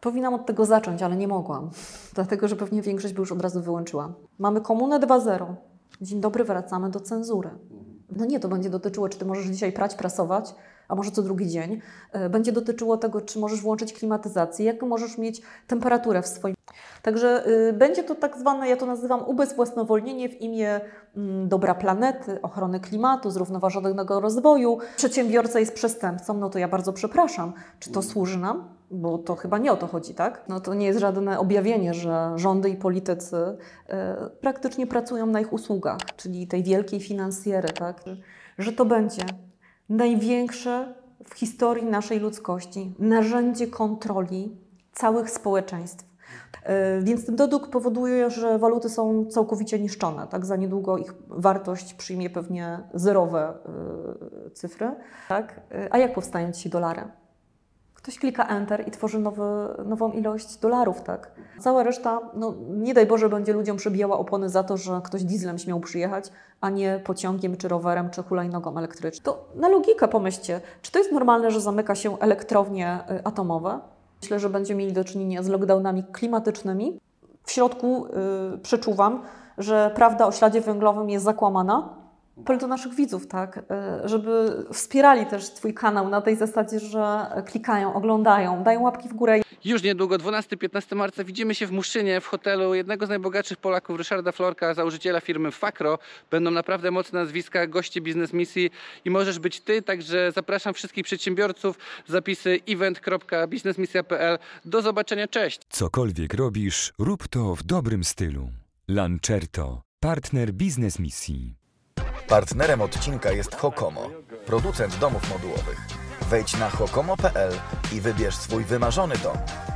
Powinnam od tego zacząć, ale nie mogłam, dlatego że pewnie większość by już od razu wyłączyła. Mamy Komunę 2.0. Dzień dobry, wracamy do cenzury. No nie, to będzie dotyczyło, czy ty możesz dzisiaj prać, prasować, a może co drugi dzień. Będzie dotyczyło tego, czy możesz włączyć klimatyzację, jaką możesz mieć temperaturę w swoim... Także będzie to tak zwane, ja to nazywam ubezwłasnowolnienie w imię dobra planety, ochrony klimatu, zrównoważonego rozwoju. Przedsiębiorca jest przestępcą, no to ja bardzo przepraszam. Czy to służy nam? Bo to chyba nie o to chodzi, tak? No to nie jest żadne objawienie, że rządy i politycy praktycznie pracują na ich usługach, czyli tej wielkiej finansjery, tak? Że to będzie największe w historii naszej ludzkości narzędzie kontroli całych społeczeństw. Więc ten dodruk powoduje, że waluty są całkowicie niszczone. Tak? Za niedługo ich wartość przyjmie pewnie zerowe cyfry. Tak? A jak powstają dzisiaj dolary? Ktoś klika Enter i tworzy nową ilość dolarów. Tak? Cała reszta, no, nie daj Boże, będzie ludziom przebijała opony za to, że ktoś dieslem śmiał przyjechać, a nie pociągiem, czy rowerem, czy hulajnogą elektryczną. To na logikę pomyślcie, czy to jest normalne, że zamyka się elektrownie atomowe? Myślę, że będziemy mieli do czynienia z lockdownami klimatycznymi. W środku przeczuwam, że prawda o śladzie węglowym jest zakłamana. Apel do naszych widzów, tak, żeby wspierali też Twój kanał na tej zasadzie, że klikają, oglądają, dają łapki w górę. Już niedługo, 12-15 marca, widzimy się w Muszynie, w hotelu jednego z najbogatszych Polaków, Ryszarda Florka, założyciela firmy Fakro. Będą naprawdę mocne nazwiska, goście Biznes Misji i możesz być Ty, także zapraszam wszystkich przedsiębiorców. Zapisy event.biznesmisja.pl. Do zobaczenia, cześć! Cokolwiek robisz, rób to w dobrym stylu. Lancerto, partner Biznes Misji. Partnerem odcinka jest Hokomo, producent domów modułowych. Wejdź na hokomo.pl i wybierz swój wymarzony dom.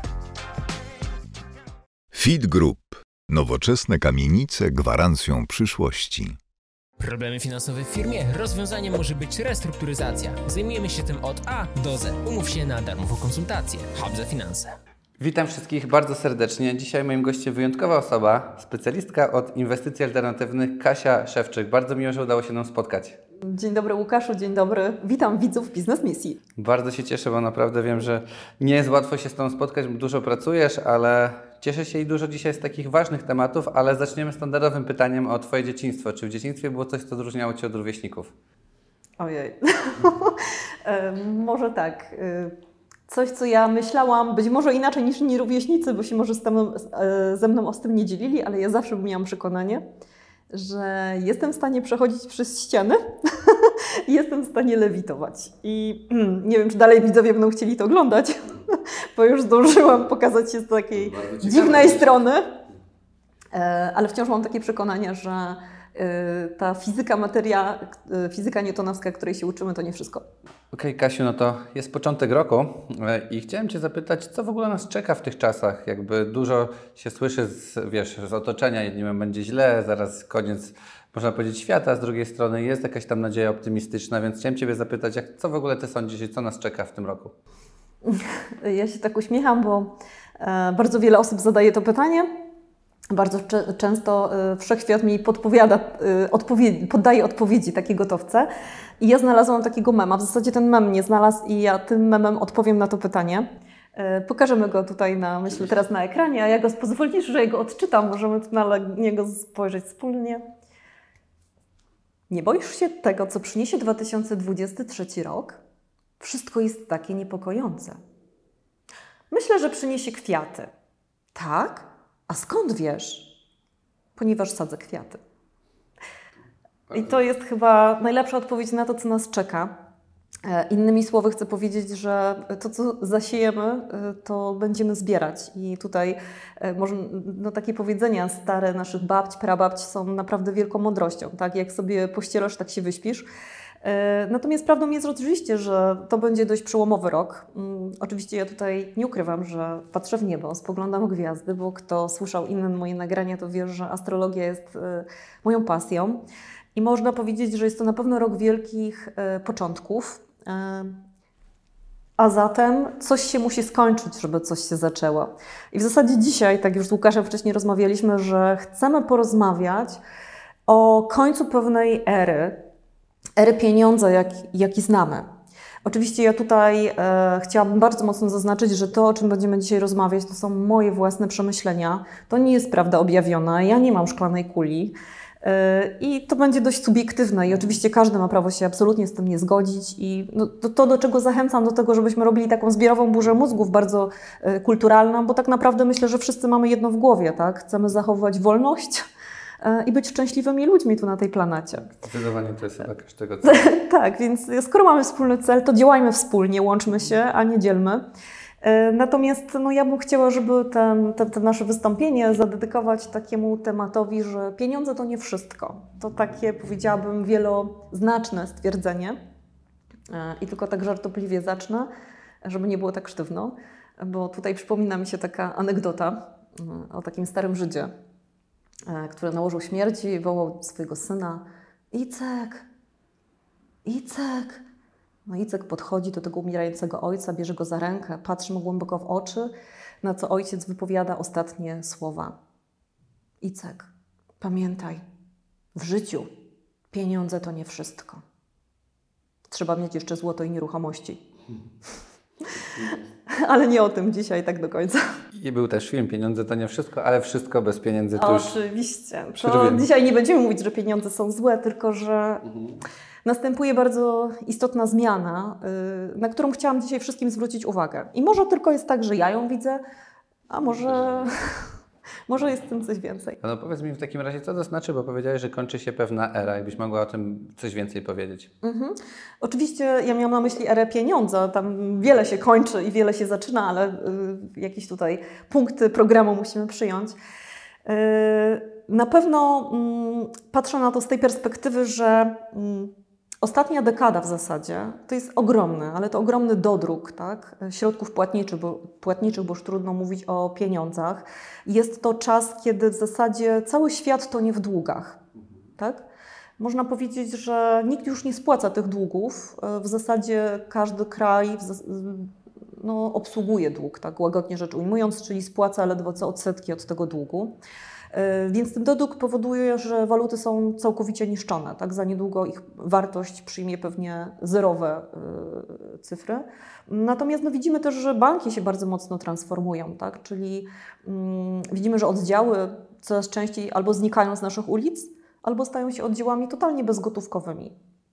Fit Group. Nowoczesne kamienice gwarancją przyszłości. Problemy finansowe w firmie? Rozwiązaniem może być restrukturyzacja. Zajmujemy się tym od A do Z. Umów się na darmową konsultację. Hub za finanse. Witam wszystkich bardzo serdecznie. Dzisiaj moim gościem wyjątkowa osoba, specjalistka od inwestycji alternatywnych, Kasia Szewczyk. Bardzo miło, że udało się nam spotkać. Dzień dobry Łukaszu, dzień dobry. Witam widzów Biznes Misji. Bardzo się cieszę, bo naprawdę wiem, że nie jest łatwo się z Tobą spotkać, bo dużo pracujesz, ale cieszę się i dużo dzisiaj z takich ważnych tematów, ale zaczniemy standardowym pytaniem o Twoje dzieciństwo. Czy w dzieciństwie było coś, co odróżniało Cię od rówieśników? Ojej, może tak. Coś, co ja myślałam, być może inaczej niż inni rówieśnicy, bo się może ze mną o tym nie dzielili, ale ja zawsze miałam przekonanie, że jestem w stanie przechodzić przez ściany i jestem w stanie lewitować. I nie wiem, czy dalej widzowie będą chcieli to oglądać, bo już zdążyłam pokazać się z takiej dziwnej strony, ale wciąż mam takie przekonanie, że ta fizyka newtonowska, której się uczymy, to nie wszystko. Okej, Kasiu, no to jest początek roku i chciałem Cię zapytać, co w ogóle nas czeka w tych czasach? Jakby dużo się słyszy z otoczenia, jednym będzie źle, zaraz koniec, można powiedzieć, świata, a z drugiej strony jest jakaś tam nadzieja optymistyczna, więc chciałem Ciebie zapytać, co w ogóle Ty sądzisz i co nas czeka w tym roku? Ja się tak uśmiecham, bo bardzo wiele osób zadaje to pytanie. Bardzo często wszechświat mi poddaje odpowiedzi, takie gotowce. I ja znalazłam takiego mema, w zasadzie ten mem mnie znalazł i ja tym memem odpowiem na to pytanie. Pokażemy go tutaj, myślę, teraz na ekranie, a ja pozwolisz, że ja go odczytam, możemy tu na niego spojrzeć wspólnie. Nie boisz się tego, co przyniesie 2023 rok? Wszystko jest takie niepokojące. Myślę, że przyniesie kwiaty. Tak? A skąd wiesz? Ponieważ sadzę kwiaty. I to jest chyba najlepsza odpowiedź na to, co nas czeka. Innymi słowy chcę powiedzieć, że to, co zasiejemy, to będziemy zbierać. I tutaj takie powiedzenia stare naszych babć, prababć są naprawdę wielką mądrością. Tak? Jak sobie pościelasz, tak się wyśpisz. Natomiast prawdą jest oczywiście, że to będzie dość przełomowy rok. Oczywiście ja tutaj nie ukrywam, że patrzę w niebo, spoglądam w gwiazdy, bo kto słyszał inne moje nagrania, to wie, że astrologia jest moją pasją. I można powiedzieć, że jest to na pewno rok wielkich początków. A zatem coś się musi skończyć, żeby coś się zaczęło. I w zasadzie dzisiaj, tak już z Łukaszem wcześniej rozmawialiśmy, że chcemy porozmawiać o końcu pewnej ery pieniądza, jaki znamy. Oczywiście ja tutaj chciałabym bardzo mocno zaznaczyć, że to, o czym będziemy dzisiaj rozmawiać, to są moje własne przemyślenia. To nie jest prawda objawiona, ja nie mam szklanej kuli i to będzie dość subiektywne i oczywiście każdy ma prawo się absolutnie z tym nie zgodzić i no, to, do czego zachęcam, do tego, żebyśmy robili taką zbiorową burzę mózgów bardzo kulturalną, bo tak naprawdę myślę, że wszyscy mamy jedno w głowie, tak? Chcemy zachowywać wolność i być szczęśliwymi ludźmi tu na tej planecie. Zdecydowanie to jest chyba każdego celu. Tak, więc skoro mamy wspólny cel, to działajmy wspólnie, łączmy się, a nie dzielmy. Natomiast no, ja bym chciała, żeby te nasze wystąpienie zadedykować takiemu tematowi, że pieniądze to nie wszystko. To takie, powiedziałabym, wieloznaczne stwierdzenie. I tylko tak żartobliwie zacznę, żeby nie było tak sztywno, bo tutaj przypomina mi się taka anegdota o takim starym Żydzie, który nałożył śmierci i wołał swojego syna: Icek, Icek. No Icek podchodzi do tego umierającego ojca, bierze go za rękę, patrzy mu głęboko w oczy, na co ojciec wypowiada ostatnie słowa. Icek, pamiętaj, w życiu pieniądze to nie wszystko. Trzeba mieć jeszcze złoto i nieruchomości. Ale nie o tym dzisiaj tak do końca. I był też film Pieniądze to nie wszystko, ale wszystko bez pieniędzy to już... Oczywiście. Wiem. Dzisiaj nie będziemy mówić, że pieniądze są złe, tylko że następuje bardzo istotna zmiana, na którą chciałam dzisiaj wszystkim zwrócić uwagę. I może tylko jest tak, że ja ją widzę, a może jest w tym coś więcej. No powiedz mi w takim razie, co to znaczy, bo powiedziałeś, że kończy się pewna era. Jakbyś mogła o tym coś więcej powiedzieć. Oczywiście ja miałam na myśli erę pieniądza. Tam wiele się kończy i wiele się zaczyna, ale jakieś tutaj punkty programu musimy przyjąć. Na pewno patrzę na to z tej perspektywy, że ostatnia dekada w zasadzie to jest ogromny, ale to ogromny dodruk, tak? Środków płatniczych, bo już trudno mówić o pieniądzach. Jest to czas, kiedy w zasadzie cały świat tonie w długach. Tak? Można powiedzieć, że nikt już nie spłaca tych długów. W zasadzie każdy kraj obsługuje dług, tak łagodnie rzecz ujmując, czyli spłaca ledwo co odsetki od tego długu. Więc ten dodruk powoduje, że waluty są całkowicie niszczone. Tak? Za niedługo ich wartość przyjmie pewnie zerowe cyfry. Natomiast widzimy też, że banki się bardzo mocno transformują. Tak? Czyli widzimy, że oddziały coraz częściej albo znikają z naszych ulic, albo stają się oddziałami totalnie bezgotówkowymi.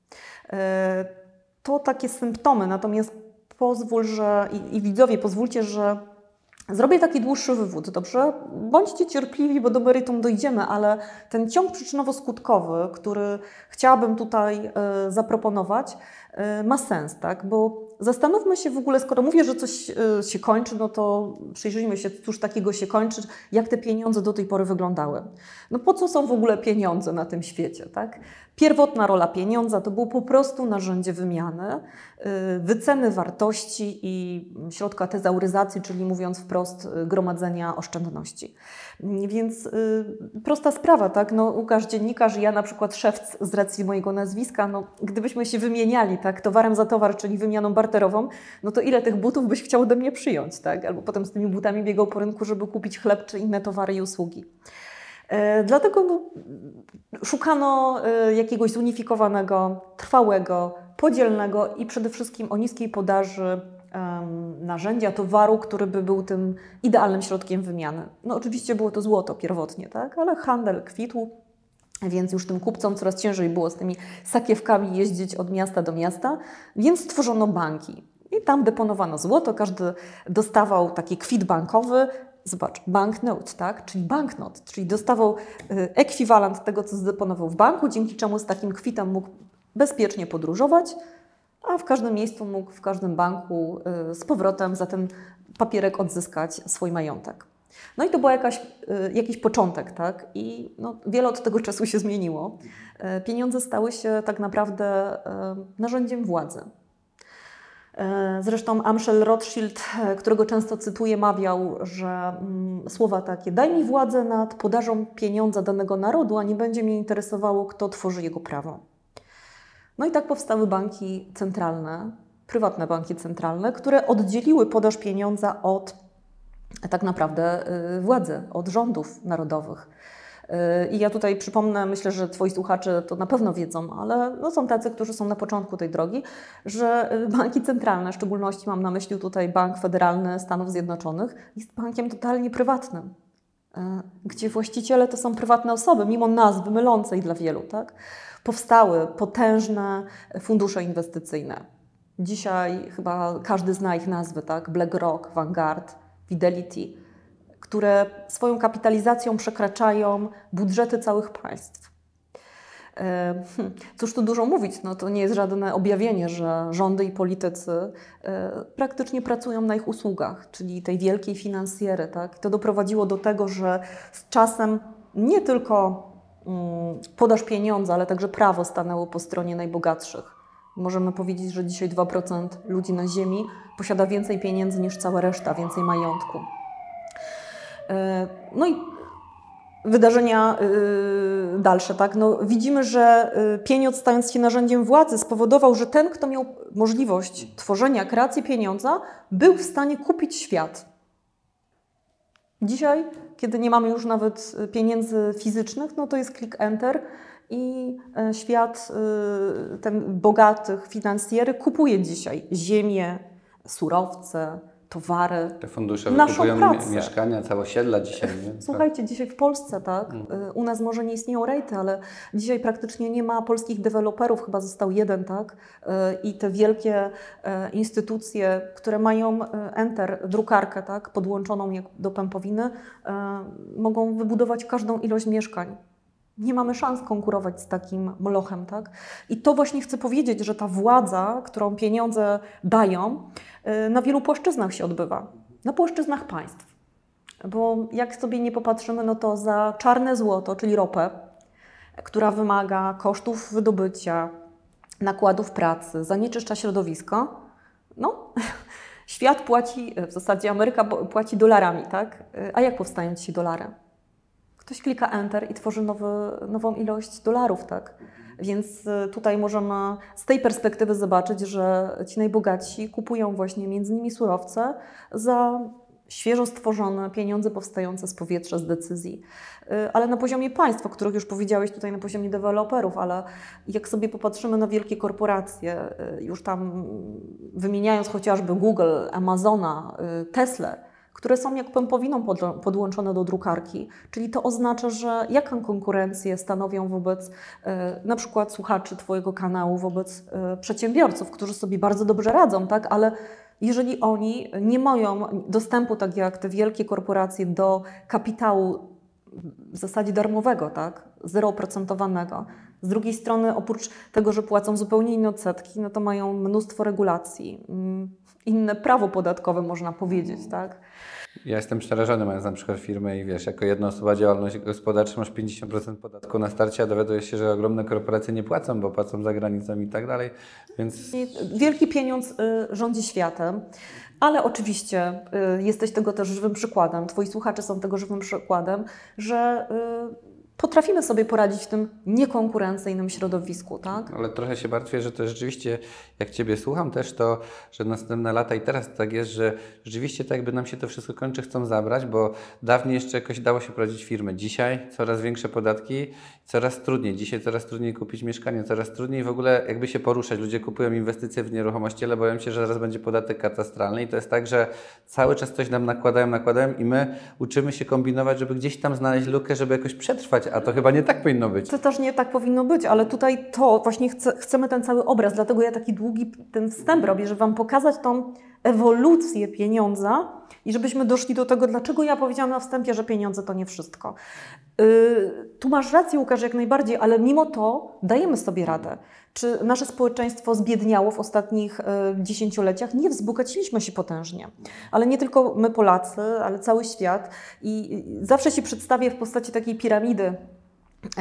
To takie symptomy. Natomiast pozwól, że i widzowie, pozwólcie, że zrobię taki dłuższy wywód, dobrze? Bądźcie cierpliwi, bo do meritum dojdziemy, ale ten ciąg przyczynowo-skutkowy, który chciałabym tutaj zaproponować, ma sens, tak? Bo zastanówmy się w ogóle, skoro mówię, że coś się kończy, no to przyjrzyjmy się, cóż takiego się kończy, jak te pieniądze do tej pory wyglądały. No po co są w ogóle pieniądze na tym świecie, tak? Pierwotna rola pieniądza to było po prostu narzędzie wymiany, wyceny wartości i środka tezauryzacji, czyli mówiąc wprost, gromadzenia oszczędności. Więc prosta sprawa, tak? No, Łukasz dziennikarz, ja na przykład szewc z racji mojego nazwiska, no, gdybyśmy się wymieniali, tak, towarem za towar, czyli wymianą barterową, no to ile tych butów byś chciał ode mnie przyjąć, tak? Albo potem z tymi butami biegał po rynku, żeby kupić chleb czy inne towary i usługi. Dlatego szukano jakiegoś zunifikowanego, trwałego, podzielnego i przede wszystkim o niskiej podaży narzędzia, towaru, który by był tym idealnym środkiem wymiany. No oczywiście było to złoto pierwotnie, tak? Ale handel kwitł, więc już tym kupcom coraz ciężej było z tymi sakiewkami jeździć od miasta do miasta, więc stworzono banki. I tam deponowano złoto, każdy dostawał taki kwit bankowy. Zobacz, banknote, tak? Czyli banknot, czyli dostawał ekwiwalent tego, co zdeponował w banku, dzięki czemu z takim kwitem mógł bezpiecznie podróżować, a w każdym miejscu mógł, w każdym banku z powrotem za ten papierek odzyskać swój majątek. No i to był jakiś początek, tak? I wiele od tego czasu się zmieniło. Pieniądze stały się tak naprawdę narzędziem władzy. Zresztą Amschel Rothschild, którego często cytuję, mawiał, że słowa takie: daj mi władzę nad podażą pieniądza danego narodu, a nie będzie mnie interesowało, kto tworzy jego prawo. No i tak powstały banki centralne, prywatne banki centralne, które oddzieliły podaż pieniądza od tak naprawdę władzy, od rządów narodowych. I ja tutaj przypomnę, myślę, że Twoi słuchacze to na pewno wiedzą, ale no są tacy, którzy są na początku tej drogi, że banki centralne, w szczególności mam na myśli tutaj Bank Federalny Stanów Zjednoczonych, jest bankiem totalnie prywatnym, gdzie właściciele to są prywatne osoby, mimo nazwy mylącej dla wielu, tak? Powstały potężne fundusze inwestycyjne. Dzisiaj chyba każdy zna ich nazwy, tak? BlackRock, Vanguard, Fidelity, które swoją kapitalizacją przekraczają budżety całych państw. Cóż tu dużo mówić, no to nie jest żadne objawienie, że rządy i politycy praktycznie pracują na ich usługach, czyli tej wielkiej finansjery. Tak? To doprowadziło do tego, że z czasem nie tylko podaż pieniądza, ale także prawo stanęło po stronie najbogatszych. Możemy powiedzieć, że dzisiaj 2% ludzi na ziemi posiada więcej pieniędzy niż cała reszta, więcej majątku. No i wydarzenia dalsze, tak? No, widzimy, że pieniądz, stając się narzędziem władzy, spowodował, że ten, kto miał możliwość tworzenia, kreacji pieniądza, był w stanie kupić świat. Dzisiaj, kiedy nie mamy już nawet pieniędzy fizycznych, no to jest click enter i świat ten bogatych finansjery kupuje dzisiaj ziemię, surowce, towary, Te fundusze naszą wykupują pracę. mieszkania, całe osiedla dzisiaj. Nie? Słuchajcie, dzisiaj w Polsce, tak, u nas może nie istnieją rejty, ale dzisiaj praktycznie nie ma polskich deweloperów, chyba został jeden, tak, i te wielkie instytucje, które mają drukarkę, tak, podłączoną jak do pępowiny, mogą wybudować każdą ilość mieszkań. Nie mamy szans konkurować z takim molochem, tak? I to właśnie chcę powiedzieć, że ta władza, którą pieniądze dają, na wielu płaszczyznach się odbywa. Na płaszczyznach państw. Bo jak sobie nie popatrzymy, no to za czarne złoto, czyli ropę, która wymaga kosztów wydobycia, nakładów pracy, zanieczyszcza środowisko, no świat płaci, w zasadzie Ameryka płaci dolarami, tak? A jak powstają dzisiaj dolary? Ktoś klika Enter i tworzy nową ilość dolarów, tak? Więc tutaj możemy z tej perspektywy zobaczyć, że ci najbogatsi kupują właśnie między innymi surowce za świeżo stworzone pieniądze powstające z powietrza, z decyzji. Ale na poziomie państw, o których już powiedziałeś tutaj na poziomie deweloperów, ale jak sobie popatrzymy na wielkie korporacje, już tam wymieniając chociażby Google, Amazona, Tesla, które są jak pępowiną podłączone do drukarki. Czyli to oznacza, że jaką konkurencję stanowią wobec na przykład słuchaczy Twojego kanału, wobec przedsiębiorców, którzy sobie bardzo dobrze radzą, tak? Ale jeżeli oni nie mają dostępu, tak jak te wielkie korporacje, do kapitału w zasadzie darmowego, tak? 0%, z drugiej strony oprócz tego, że płacą zupełnie inne odsetki, no to mają mnóstwo regulacji, inne prawo podatkowe można powiedzieć, tak? Ja jestem przerażony, mając na przykład firmę i wiesz, jako jedna osoba działalność gospodarcza masz 50% podatku na starcie, a dowiadujesz się, że ogromne korporacje nie płacą, bo płacą za granicą i tak dalej, więc... Wielki pieniądz rządzi światem, ale oczywiście jesteś tego też żywym przykładem, Twoi słuchacze są tego żywym przykładem, że potrafimy sobie poradzić w tym niekonkurencyjnym środowisku, tak? Ale trochę się martwię, że to rzeczywiście, jak Ciebie słucham też, to, że następne lata i teraz tak jest, że rzeczywiście tak jakby nam się to wszystko kończy, chcą zabrać, bo dawniej jeszcze jakoś dało się prowadzić firmy. Dzisiaj coraz większe podatki, coraz trudniej. Dzisiaj coraz trudniej kupić mieszkanie, coraz trudniej w ogóle jakby się poruszać. Ludzie kupują inwestycje w nieruchomości, ale boją się, że zaraz będzie podatek katastralny i to jest tak, że cały czas coś nam nakładają i my uczymy się kombinować, żeby gdzieś tam znaleźć lukę, żeby jakoś przetrwać, a to chyba nie tak powinno być. To też nie tak powinno być, ale tutaj to właśnie chcemy ten cały obraz, dlatego ja taki długi ten wstęp robię, żeby Wam pokazać tą ewolucję pieniądza i żebyśmy doszli do tego, dlaczego ja powiedziałam na wstępie, że pieniądze to nie wszystko. Tu masz rację, Łukasz, jak najbardziej, ale mimo to dajemy sobie radę. Czy nasze społeczeństwo zbiedniało w ostatnich dziesięcioleciach? Nie, wzbogaciliśmy się potężnie. Ale nie tylko my Polacy, ale cały świat. I zawsze się przedstawię w postaci takiej piramidy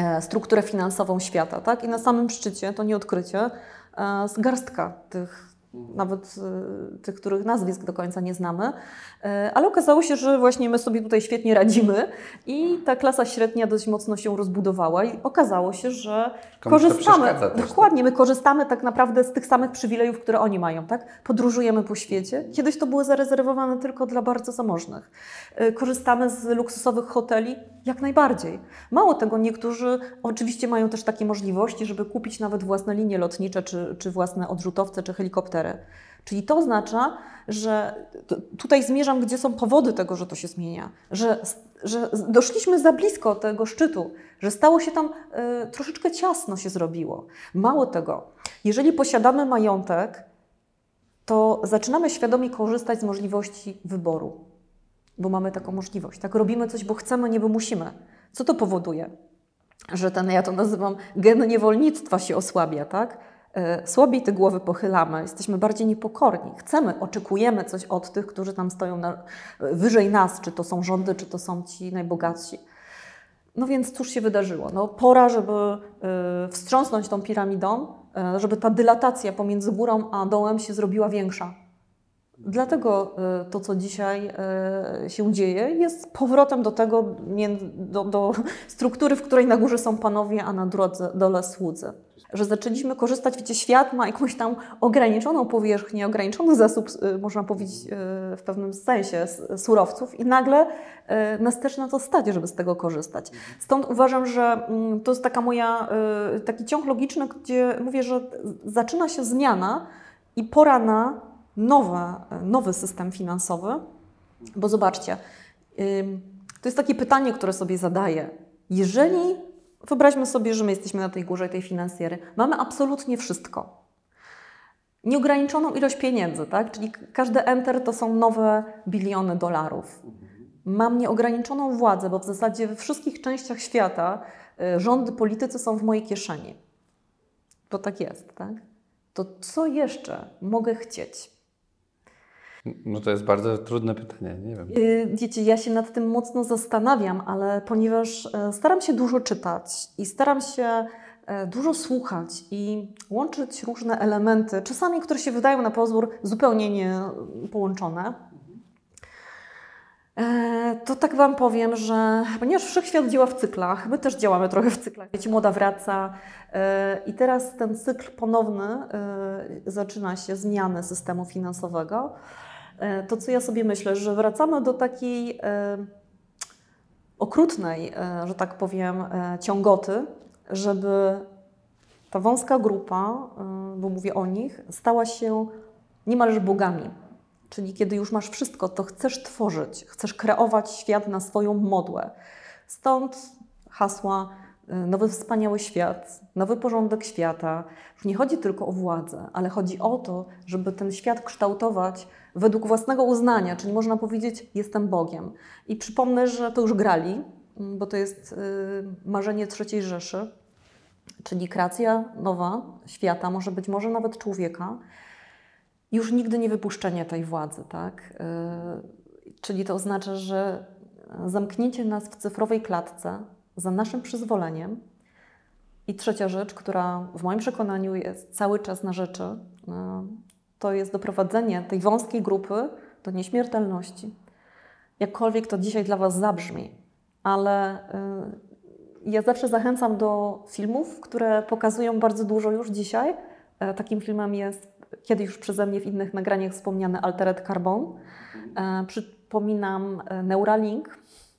strukturę finansową świata, tak? I na samym szczycie, to nie odkrycie, garstka tych nawet tych, których nazwisk do końca nie znamy, ale okazało się, że właśnie my sobie tutaj świetnie radzimy i ta klasa średnia dość mocno się rozbudowała i okazało się, że Komuś to korzystamy, przeszkadza też, dokładnie, my korzystamy tak naprawdę z tych samych przywilejów, które oni mają, tak? Podróżujemy po świecie. Kiedyś to były zarezerwowane tylko dla bardzo zamożnych. Korzystamy z luksusowych hoteli jak najbardziej. Mało tego, niektórzy oczywiście mają też takie możliwości, żeby kupić nawet własne linie lotnicze, czy własne odrzutowce, czy helikoptery. Czyli to oznacza, że tutaj zmierzam, gdzie są powody tego, że to się zmienia, że doszliśmy za blisko tego szczytu, że stało się tam troszeczkę ciasno się zrobiło. Mało tego, jeżeli posiadamy majątek, to zaczynamy świadomie korzystać z możliwości wyboru, bo mamy taką możliwość. Tak, robimy coś, bo chcemy, nie bo musimy. Co to powoduje? Że ten, ja to nazywam, gen niewolnictwa się osłabia, tak? Słabiej te głowy pochylamy, jesteśmy bardziej niepokorni. Chcemy, oczekujemy coś od tych, którzy tam stoją wyżej nas, czy to są rządy, czy to są ci najbogatsi. No więc cóż się wydarzyło? No, pora, żeby wstrząsnąć tą piramidą, żeby ta dylatacja pomiędzy górą a dołem się zrobiła większa. Dlatego to, co dzisiaj się dzieje, jest powrotem do tego, do struktury, w której na górze są panowie, a na dole słudzy. Że zaczęliśmy korzystać, wiecie, świat ma jakąś tam ograniczoną powierzchnię, ograniczony zasób, można powiedzieć w pewnym sensie, surowców i nagle nas też na to stać, żeby z tego korzystać. Stąd uważam, że to jest taki ciąg logiczny, gdzie mówię, że zaczyna się zmiana i pora na nowy system finansowy, bo zobaczcie, to jest takie pytanie, które sobie zadaję. Jeżeli, wyobraźmy sobie, że my jesteśmy na tej górze tej finansjery, mamy absolutnie wszystko. Nieograniczoną ilość pieniędzy, tak? Czyli każde enter to są nowe biliony dolarów. Mam nieograniczoną władzę, bo w zasadzie we wszystkich częściach świata rządy, politycy są w mojej kieszeni. To tak jest, tak? To co jeszcze mogę chcieć? No to jest bardzo trudne pytanie, nie wiem. Wiecie, ja się nad tym mocno zastanawiam, ale ponieważ staram się dużo czytać i staram się dużo słuchać i łączyć różne elementy, czasami, które się wydają na pozór zupełnie niepołączone, to tak Wam powiem, że ponieważ wszechświat działa w cyklach, my też działamy trochę w cyklach. Wiecie, moda wraca i teraz ten cykl ponowny zaczyna się, zmiany systemu finansowego. To, co ja sobie myślę, że wracamy do takiej okrutnej, że tak powiem, ciągoty, żeby ta wąska grupa, bo mówię o nich, stała się niemalże bogami. Czyli kiedy już masz wszystko, to chcesz tworzyć, chcesz kreować świat na swoją modłę. Stąd hasła nowy wspaniały świat, nowy porządek świata. Już nie chodzi tylko o władzę, ale chodzi o to, żeby ten świat kształtować według własnego uznania, czyli można powiedzieć, jestem Bogiem. I przypomnę, że to już grali, bo to jest marzenie III Rzeszy, czyli kreacja nowa świata, może nawet człowieka. Już nigdy nie wypuszczenie tej władzy, tak? Czyli to oznacza, że zamknięcie nas w cyfrowej klatce za naszym przyzwoleniem. I trzecia rzecz, która w moim przekonaniu jest cały czas na rzeczy, to jest doprowadzenie tej wąskiej grupy do nieśmiertelności. Jakkolwiek to dzisiaj dla Was zabrzmi, ale ja zawsze zachęcam do filmów, które pokazują bardzo dużo już dzisiaj. Takim filmem jest kiedyś już przeze mnie w innych nagraniach wspomniany Altered Carbon. Przypominam Neuralink.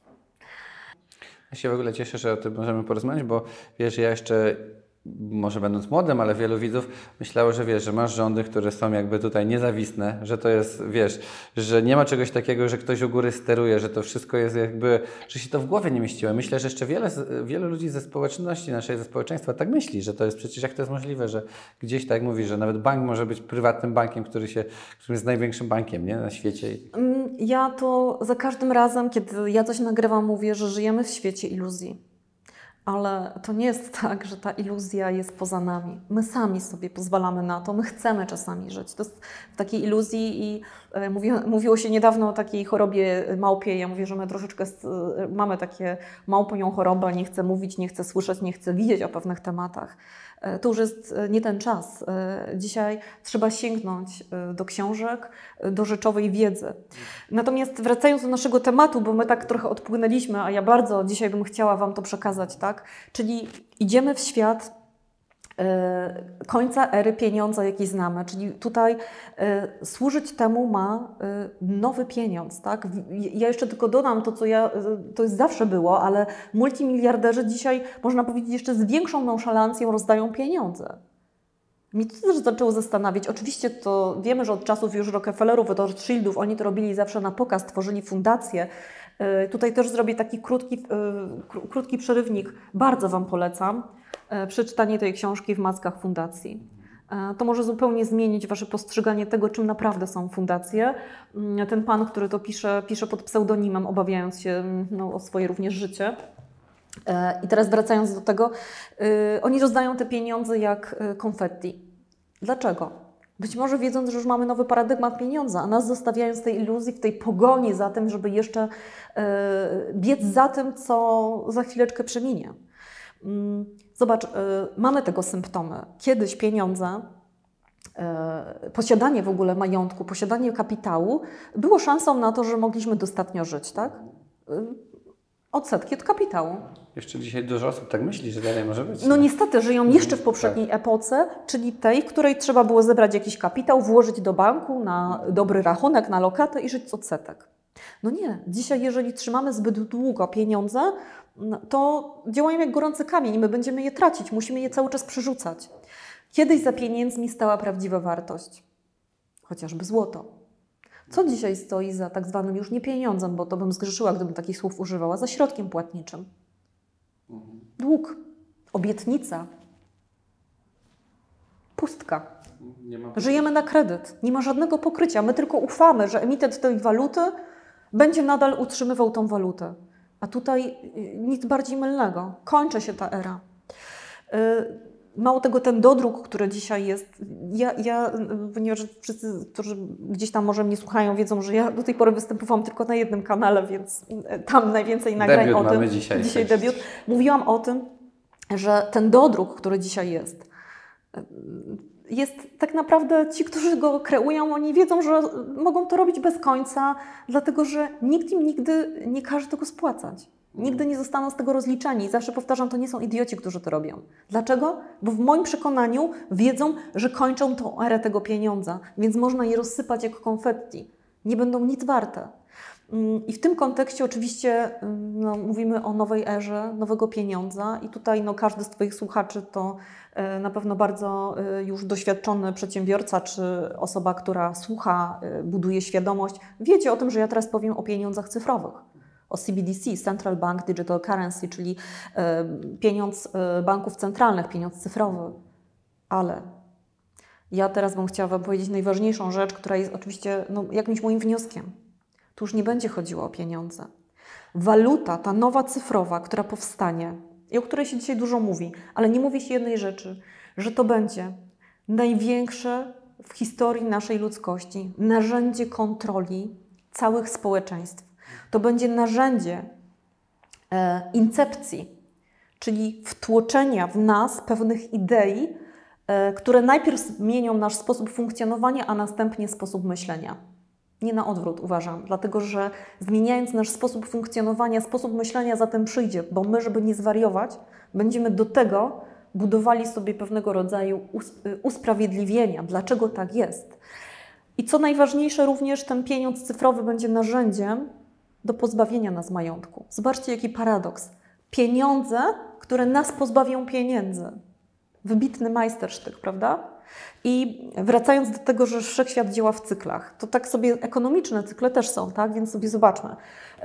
Ja się w ogóle cieszę, że o tym możemy porozmawiać, bo wiesz, ja jeszcze, może będąc młodym, ale wielu widzów myślało, że wiesz, że masz rządy, które są jakby tutaj niezawisłe, że to jest, wiesz, że nie ma czegoś takiego, że ktoś u góry steruje, że to wszystko jest jakby, że się to w głowie nie mieściło. Myślę, że jeszcze wielu ludzi ze społeczności naszej, ze społeczeństwa tak myśli, że to jest przecież, jak to jest możliwe, że gdzieś tak mówi, że nawet bank może być prywatnym bankiem, który jest największym bankiem, nie, na świecie. Ja to za każdym razem, kiedy ja coś nagrywam, mówię, że żyjemy w świecie iluzji. Ale to nie jest tak, że ta iluzja jest poza nami. My sami sobie pozwalamy na to, my chcemy czasami żyć. To jest w takiej iluzji i mówiło się niedawno o takiej chorobie małpiej. Ja mówię, że my troszeczkę mamy takie małponią chorobę, nie chcę mówić, nie chcę słyszeć, nie chcę widzieć o pewnych tematach. To już jest nie ten czas. Dzisiaj trzeba sięgnąć do książek, do rzeczowej wiedzy. Natomiast wracając do naszego tematu, bo my tak trochę odpłynęliśmy, a ja bardzo dzisiaj bym chciała Wam to przekazać, tak? Czyli idziemy w świat końca ery pieniądza, jaki znamy. Czyli tutaj służyć temu ma nowy pieniądz. Tak? Ja jeszcze tylko dodam to, to jest zawsze było, ale multimiliarderzy dzisiaj, można powiedzieć, jeszcze z większą nonszalancją rozdają pieniądze. Mnie to też zaczęło zastanawiać. Oczywiście to wiemy, że od czasów już Rockefellerów, od Rothschildów, oni to robili zawsze na pokaz, tworzyli fundacje. Tutaj też zrobię taki krótki przerywnik. Bardzo Wam polecam przeczytanie tej książki W mackach fundacji. To może zupełnie zmienić Wasze postrzeganie tego, czym naprawdę są fundacje. Ten pan, który to pisze pod pseudonimem, obawiając się o swoje również życie. I teraz wracając do tego, oni rozdają te pieniądze jak konfetti. Dlaczego? Być może wiedząc, że już mamy nowy paradygmat pieniądza, a nas zostawiając w tej iluzji, w tej pogoni za tym, żeby jeszcze biec za tym, co za chwileczkę przeminie. Zobacz, mamy tego symptomy. Kiedyś pieniądze, posiadanie w ogóle majątku, posiadanie kapitału było szansą na to, że mogliśmy dostatnio żyć, tak? Odsetki od kapitału. Jeszcze dzisiaj dużo osób tak myśli, że dalej może być. No niestety żyją jeszcze w poprzedniej epoce, czyli tej, w której trzeba było zebrać jakiś kapitał, włożyć do banku na dobry rachunek, na lokatę i żyć z odsetek. No nie. Dzisiaj, jeżeli trzymamy zbyt długo pieniądze, to działają jak gorący kamień i my będziemy je tracić, musimy je cały czas przerzucać. Kiedyś za pieniędzmi stała prawdziwa wartość, chociażby złoto. Co dzisiaj stoi za tak zwanym już nie pieniądzem, bo to bym zgrzeszyła, gdybym takich słów używała, za środkiem płatniczym? Dług, obietnica, pustka. Żyjemy na kredyt, nie ma żadnego pokrycia. My tylko ufamy, że emitent tej waluty będzie nadal utrzymywał tą walutę. A tutaj nic bardziej mylnego. Kończy się ta era. Mało tego, ten dodruk, który dzisiaj jest, ponieważ wszyscy, którzy gdzieś tam może mnie słuchają, wiedzą, że ja do tej pory występowałam tylko na jednym kanale, więc tam najwięcej nagrań debiut o tym. Mamy dzisiaj debiut. Mówiłam o tym, że ten dodruk, który dzisiaj jest tak naprawdę ci, którzy go kreują, oni wiedzą, że mogą to robić bez końca, dlatego że nikt im nigdy nie każe tego spłacać. Nigdy nie zostaną z tego rozliczeni. Zawsze powtarzam, to nie są idioci, którzy to robią. Dlaczego? Bo w moim przekonaniu wiedzą, że kończą tą erę tego pieniądza, więc można je rozsypać jak konfetti. Nie będą nic warte. I w tym kontekście oczywiście mówimy o nowej erze, nowego pieniądza i tutaj każdy z Twoich słuchaczy to na pewno bardzo już doświadczony przedsiębiorca czy osoba, która słucha, buduje świadomość. Wiecie o tym, że ja teraz powiem o pieniądzach cyfrowych. O CBDC, Central Bank Digital Currency, czyli pieniądz banków centralnych, pieniądz cyfrowy. Ale ja teraz bym chciała Wam powiedzieć najważniejszą rzecz, która jest oczywiście jakimś moim wnioskiem. Tu już nie będzie chodziło o pieniądze. Waluta, ta nowa cyfrowa, która powstanie i o której się dzisiaj dużo mówi, ale nie mówi się jednej rzeczy, że to będzie największe w historii naszej ludzkości narzędzie kontroli całych społeczeństw. To będzie narzędzie incepcji, czyli wtłoczenia w nas pewnych idei, które najpierw zmienią nasz sposób funkcjonowania, a następnie sposób myślenia. Nie na odwrót, uważam, dlatego że zmieniając nasz sposób funkcjonowania, sposób myślenia za tym przyjdzie, bo my, żeby nie zwariować, będziemy do tego budowali sobie pewnego rodzaju usprawiedliwienia, dlaczego tak jest. I co najważniejsze, również ten pieniądz cyfrowy będzie narzędziem do pozbawienia nas majątku. Zobaczcie, jaki paradoks. Pieniądze, które nas pozbawią pieniędzy. Wybitny majstersztyk, prawda? I wracając do tego, że wszechświat działa w cyklach, to tak sobie ekonomiczne cykle też są, tak? Więc sobie zobaczmy.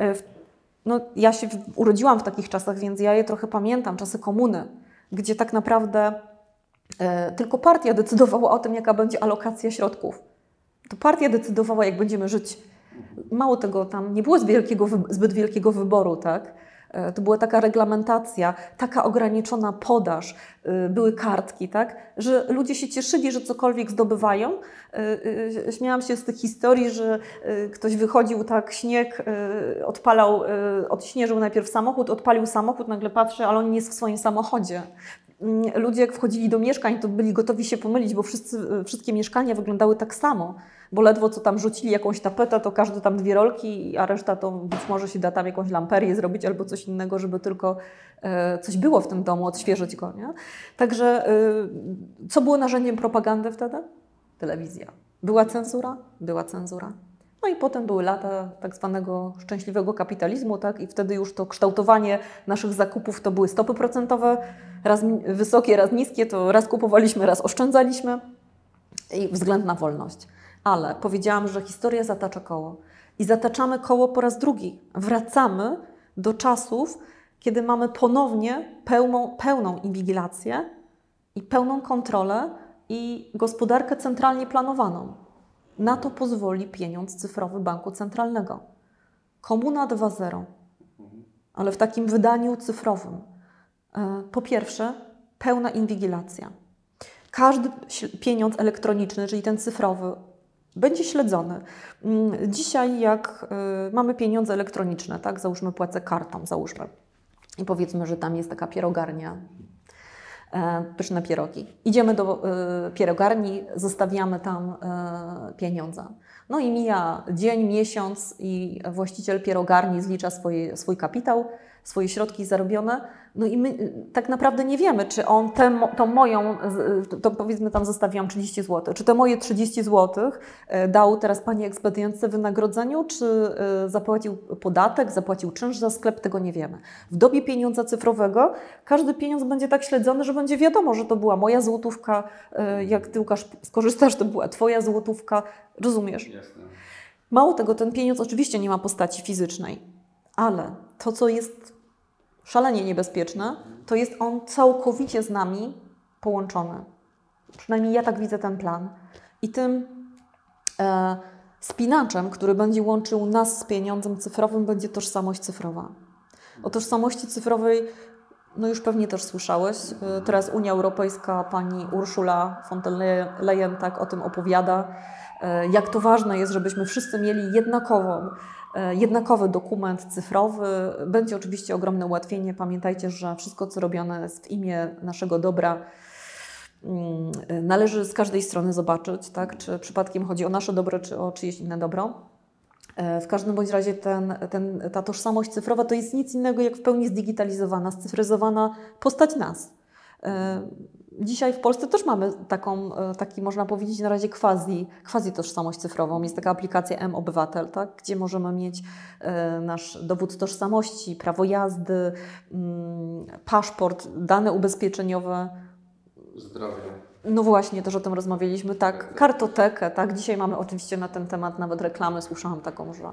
Ja się urodziłam w takich czasach, więc ja je trochę pamiętam, czasy komuny, gdzie tak naprawdę tylko partia decydowała o tym, jaka będzie alokacja środków. To partia decydowała, jak będziemy żyć. Mało tego, tam nie było zbyt wielkiego wyboru, tak? To była taka reglamentacja, taka ograniczona podaż, były kartki, tak? Że ludzie się cieszyli, że cokolwiek zdobywają. Śmiałam się z tych historii, że ktoś wychodził, tak, śnieg, odśnieżył najpierw samochód, odpalił samochód, nagle patrzy, ale on nie jest w swoim samochodzie. Ludzie jak wchodzili do mieszkań, to byli gotowi się pomylić, bo wszystkie mieszkania wyglądały tak samo. Bo ledwo co tam rzucili jakąś tapetę, to każdy tam 2 rolki, a reszta to być może się da tam jakąś lamperię zrobić albo coś innego, żeby tylko coś było w tym domu, odświeżyć go. Nie? Także co było narzędziem propagandy wtedy? Telewizja. Była cenzura? Była cenzura. No i potem były lata tak zwanego szczęśliwego kapitalizmu, tak? I wtedy już to kształtowanie naszych zakupów to były stopy procentowe, raz wysokie, raz niskie, to raz kupowaliśmy, raz oszczędzaliśmy i względ na wolność. Ale powiedziałam, że historia zatacza koło i zataczamy koło po raz drugi. Wracamy do czasów, kiedy mamy ponownie pełną inwigilację i pełną kontrolę i gospodarkę centralnie planowaną. Na to pozwoli pieniądz cyfrowy Banku Centralnego. Komuna 2.0, ale w takim wydaniu cyfrowym. Po pierwsze, pełna inwigilacja. Każdy pieniądz elektroniczny, czyli ten cyfrowy, będzie śledzony. Dzisiaj jak mamy pieniądze elektroniczne, tak, załóżmy płacę kartą, załóżmy. I powiedzmy, że tam jest taka pierogarnia, pyszne pierogi. Idziemy do pierogarni, zostawiamy tam pieniądze. No i mija dzień, miesiąc i właściciel pierogarni zlicza swój kapitał, swoje środki zarobione. No i my tak naprawdę nie wiemy, czy on tą moją, to powiedzmy tam zostawiłam 30 zł, czy te moje 30 zł dał teraz pani ekspedientce w wynagrodzeniu, czy zapłacił podatek, zapłacił czynsz za sklep, tego nie wiemy. W dobie pieniądza cyfrowego każdy pieniądz będzie tak śledzony, że będzie wiadomo, że to była moja złotówka, jak ty, Łukasz, skorzystasz, to była twoja złotówka, rozumiesz? Jasne. Mało tego, ten pieniądz oczywiście nie ma postaci fizycznej, ale to, co jest szalenie niebezpieczne, to jest on całkowicie z nami połączony. Przynajmniej ja tak widzę ten plan. I tym spinaczem, który będzie łączył nas z pieniądzem cyfrowym, będzie tożsamość cyfrowa. O tożsamości cyfrowej, no już pewnie też słyszałeś. Teraz Unia Europejska, pani Ursula von der Leyen tak o tym opowiada, jak to ważne jest, żebyśmy wszyscy mieli jednakowy dokument cyfrowy. Będzie oczywiście ogromne ułatwienie. Pamiętajcie, że wszystko, co robione jest w imię naszego dobra, należy z każdej strony zobaczyć, tak? Czy przypadkiem chodzi o nasze dobro, czy o czyjeś inne dobro. W każdym bądź razie ta tożsamość cyfrowa to jest nic innego jak w pełni zdigitalizowana, scyfryzowana postać nas. Dzisiaj w Polsce też mamy taki można powiedzieć na razie quasi tożsamość cyfrową. Jest taka aplikacja M-Obywatel, tak? Gdzie możemy mieć nasz dowód tożsamości, prawo jazdy, paszport, dane ubezpieczeniowe. Zdrowie. No właśnie, też o tym rozmawialiśmy, tak, kartotekę, tak. Dzisiaj mamy oczywiście na ten temat nawet reklamy, słyszałam taką, że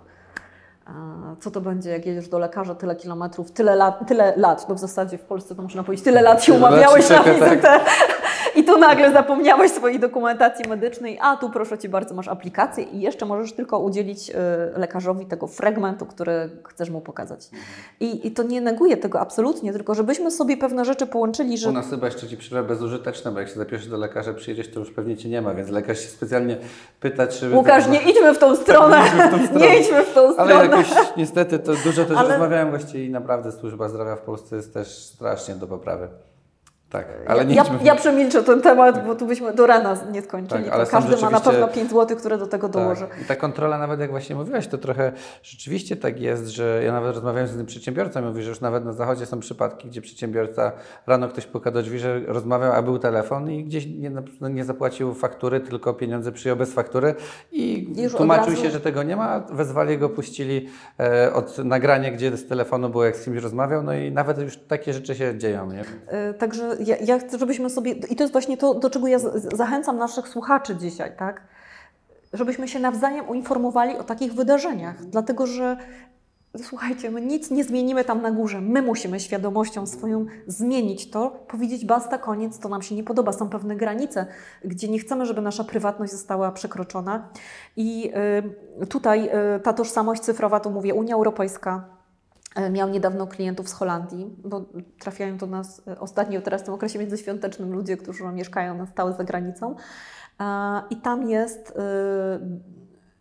co to będzie, jak jedziesz do lekarza, tyle kilometrów, tyle lat, no w zasadzie w Polsce to można powiedzieć, tyle lat się umawiałeś na wizytę. Tak. I tu nagle zapomniałeś swojej dokumentacji medycznej, a tu proszę Cię bardzo, masz aplikację i jeszcze możesz tylko udzielić lekarzowi tego fragmentu, który chcesz mu pokazać. I to nie neguje tego absolutnie, tylko żebyśmy sobie pewne rzeczy połączyli, że... U nas chyba jeszcze Ci przerwę bezużyteczne, bo jak się zapiszesz do lekarza, przyjedziesz, to już pewnie Cię nie ma, więc lekarz się specjalnie pyta, czy... Łukasz, nie idźmy w tą stronę, nie idźmy w tą stronę. Ale jakoś niestety to dużo też rozmawiałem właściwie i naprawdę służba zdrowia w Polsce jest też strasznie do poprawy. Tak, ale nie ja przemilczę ten temat, bo tu byśmy do rana nie skończyli. Tak, ale każdy ma na rzeczywiście... pewno 5 zł, które do tego dołoży. Tak. I ta kontrola, nawet jak właśnie mówiłaś, to trochę rzeczywiście tak jest, że ja nawet rozmawiałem z jednym przedsiębiorcą i mówi, że już nawet na zachodzie są przypadki, gdzie przedsiębiorca rano ktoś puka do drzwi, że rozmawiał, a był telefon i gdzieś nie zapłacił faktury, tylko pieniądze przyjął bez faktury i tłumaczył się, że tego nie ma, wezwali go, puścili od nagrania, gdzie z telefonu było, jak z kimś rozmawiał, no i nawet już takie rzeczy się dzieją, nie? Także ja chcę, żebyśmy sobie, i to jest właśnie to, do czego ja zachęcam naszych słuchaczy dzisiaj, tak? Żebyśmy się nawzajem uinformowali o takich wydarzeniach, dlatego że słuchajcie, my nic nie zmienimy tam na górze, my musimy świadomością swoją zmienić to, powiedzieć basta, koniec, to nam się nie podoba, są pewne granice, gdzie nie chcemy, żeby nasza prywatność została przekroczona i tutaj ta tożsamość cyfrowa, to mówię, Unia Europejska, miał niedawno klientów z Holandii, bo trafiają do nas ostatnio teraz w tym okresie międzyświątecznym ludzie, którzy mieszkają na stałe za granicą. I tam jest